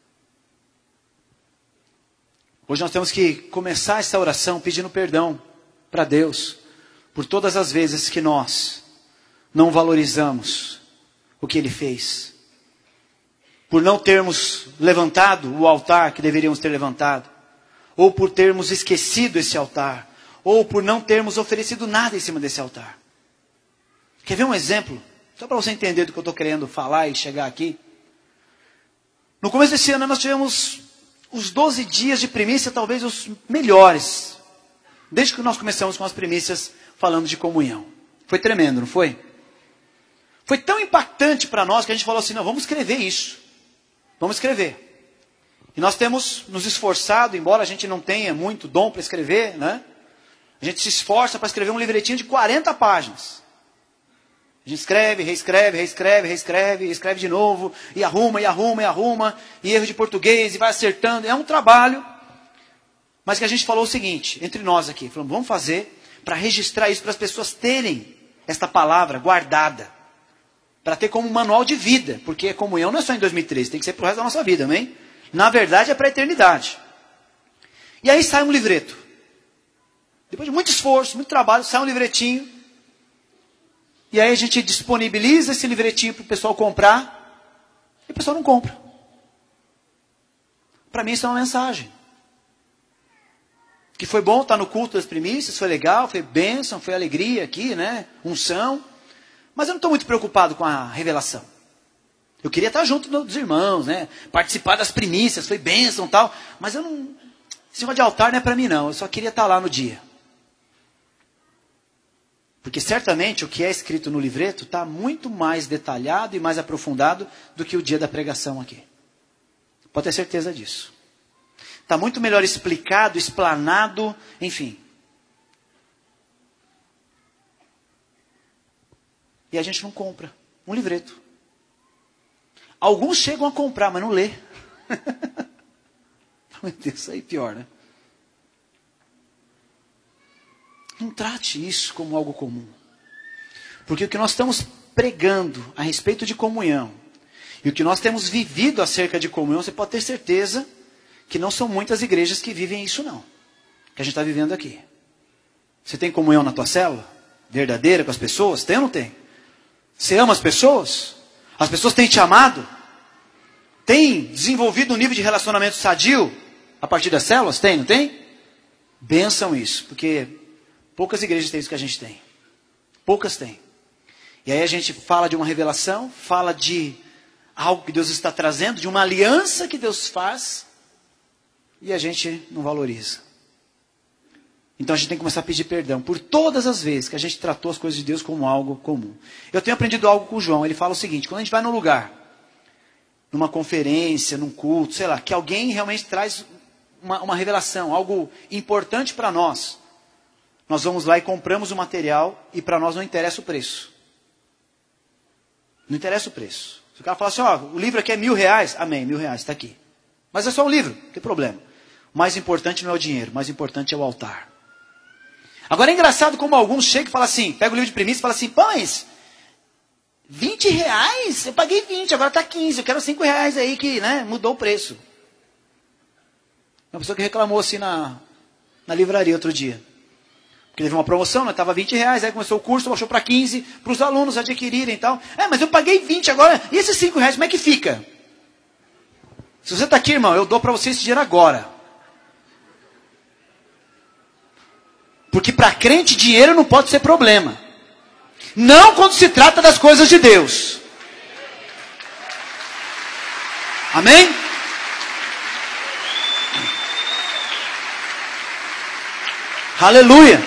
Hoje nós temos que começar essa oração pedindo perdão para Deus, por todas as vezes que nós não valorizamos o que Ele fez. Por não termos levantado o altar que deveríamos ter levantado. Ou por termos esquecido esse altar. Ou por não termos oferecido nada em cima desse altar. Quer ver um exemplo? Só para você entender do que eu estou querendo falar e chegar aqui. No começo desse ano nós tivemos os doze dias de primícia, talvez os melhores. Desde que nós começamos com as primícias falando de comunhão. Foi tremendo, não foi? Foi tão impactante para nós que a gente falou assim, não, vamos escrever isso. Vamos escrever. E nós temos nos esforçado, embora a gente não tenha muito dom para escrever, né? A gente se esforça para escrever um livretinho de quarenta páginas. A gente escreve, reescreve, reescreve, reescreve, escreve de novo, e arruma, e arruma, e arruma, e erro de português, e vai acertando. É um trabalho, mas que a gente falou o seguinte, entre nós aqui, falamos, vamos fazer para registrar isso, para as pessoas terem esta palavra guardada, para ter como um manual de vida, porque a comunhão não é só em dois mil e treze, tem que ser para o resto da nossa vida, amém? Na verdade é para a eternidade. E aí sai um livreto. Depois de muito esforço, muito trabalho, sai um livretinho. E aí a gente disponibiliza esse livretinho para o pessoal comprar. E o pessoal não compra. Para mim isso é uma mensagem. Que foi bom estar no culto das primícias, foi legal, foi bênção, foi alegria aqui, né? Unção. Mas eu não estou muito preocupado com a revelação. Eu queria estar junto dos irmãos, né? Participar das primícias, foi bênção e tal. Mas eu não... Esse negócio de altar não é para mim não. Eu só queria estar lá no dia. Porque certamente o que é escrito no livreto está muito mais detalhado e mais aprofundado do que o dia da pregação aqui. Pode ter certeza disso. Está muito melhor explicado, explanado, enfim. E a gente não compra um livreto. Alguns chegam a comprar, mas não lê. Meu Deus, isso aí é pior, né? Não trate isso como algo comum. Porque o que nós estamos pregando a respeito de comunhão, e o que nós temos vivido acerca de comunhão, você pode ter certeza que não são muitas igrejas que vivem isso não. Que a gente está vivendo aqui. Você tem comunhão na tua célula? Verdadeira com as pessoas? Tem ou não tem? Você ama as pessoas? As pessoas têm te amado? Tem desenvolvido um nível de relacionamento sadio a partir das células? Tem, não tem? Benção isso, porque poucas igrejas têm isso que a gente tem. Poucas têm. E aí a gente fala de uma revelação, fala de algo que Deus está trazendo, de uma aliança que Deus faz, e a gente não valoriza. Então a gente tem que começar a pedir perdão por todas as vezes que a gente tratou as coisas de Deus como algo comum. Eu tenho aprendido algo com o João. Ele fala o seguinte: quando a gente vai num lugar, numa conferência, num culto, sei lá, que alguém realmente traz uma, uma revelação, algo importante para nós, nós vamos lá e compramos o material e para nós não interessa o preço. Não interessa o preço. Se o cara falar assim, ó, o livro aqui é mil reais, amém, mil reais, está aqui. Mas é só um livro, não tem problema. O mais importante não é o dinheiro, o mais importante é o altar. Agora é engraçado como alguns chegam e falam assim, pega o livro de primícia e fala assim, pães, vinte reais? Eu paguei vinte, agora está quinze, eu quero cinco reais aí que, né, mudou o preço. Uma pessoa que reclamou assim na, na livraria outro dia. Porque teve uma promoção, né, estava vinte reais, aí começou o curso, baixou para quinze, para os alunos adquirirem e tal. É, mas eu paguei vinte agora, e esses cinco reais, como é que fica? Se você está aqui, irmão, eu dou para você esse dinheiro agora. Porque para crente, dinheiro não pode ser problema. Não quando se trata das coisas de Deus. Amém? Aleluia.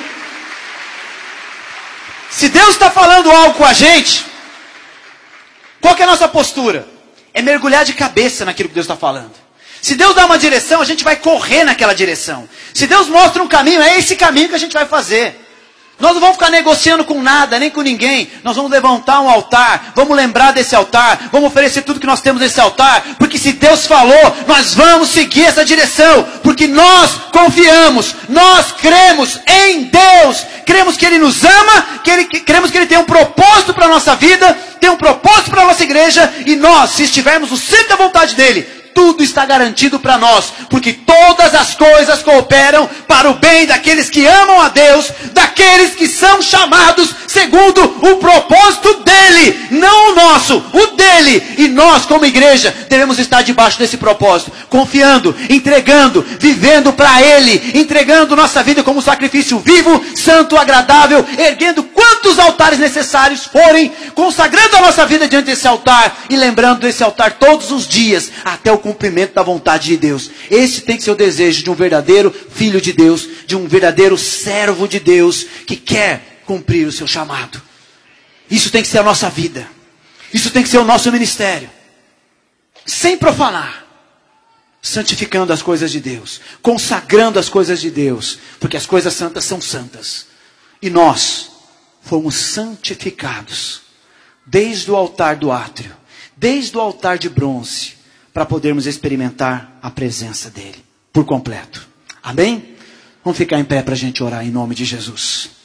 Se Deus está falando algo com a gente, qual que é a nossa postura? É mergulhar de cabeça naquilo que Deus está falando. Se Deus dá uma direção, a gente vai correr naquela direção. Se Deus mostra um caminho, é esse caminho que a gente vai fazer. Nós não vamos ficar negociando com nada, nem com ninguém. Nós vamos levantar um altar, vamos lembrar desse altar, vamos oferecer tudo que nós temos nesse altar, porque se Deus falou, nós vamos seguir essa direção, porque nós confiamos, nós cremos em Deus, cremos que Ele nos ama, que Ele, que, cremos que Ele tem um propósito para a nossa vida, tem um propósito para a nossa igreja, e nós, se estivermos no centro da vontade dEle, tudo está garantido para nós, porque todas as coisas cooperam para o bem daqueles que amam a Deus, daqueles que são chamados segundo o propósito dEle, não o nosso, o dEle. E nós, como igreja, devemos estar debaixo desse propósito, confiando, entregando, vivendo para Ele, entregando nossa vida como sacrifício vivo, santo, agradável, erguendo quantos altares necessários forem, consagrando a nossa vida diante desse altar e lembrando desse altar todos os dias, até o cumprimento da vontade de Deus. Esse tem que ser o desejo de um verdadeiro filho de Deus, de um verdadeiro servo de Deus, que quer cumprir o seu chamado. Isso tem que ser a nossa vida. Isso tem que ser o nosso ministério. Sem profanar. Santificando as coisas de Deus. Consagrando as coisas de Deus. Porque as coisas santas são santas. E nós fomos santificados. Desde o altar do átrio. Desde o altar de bronze. Para podermos experimentar a presença dEle. Por completo. Amém? Vamos ficar em pé para a gente orar em nome de Jesus.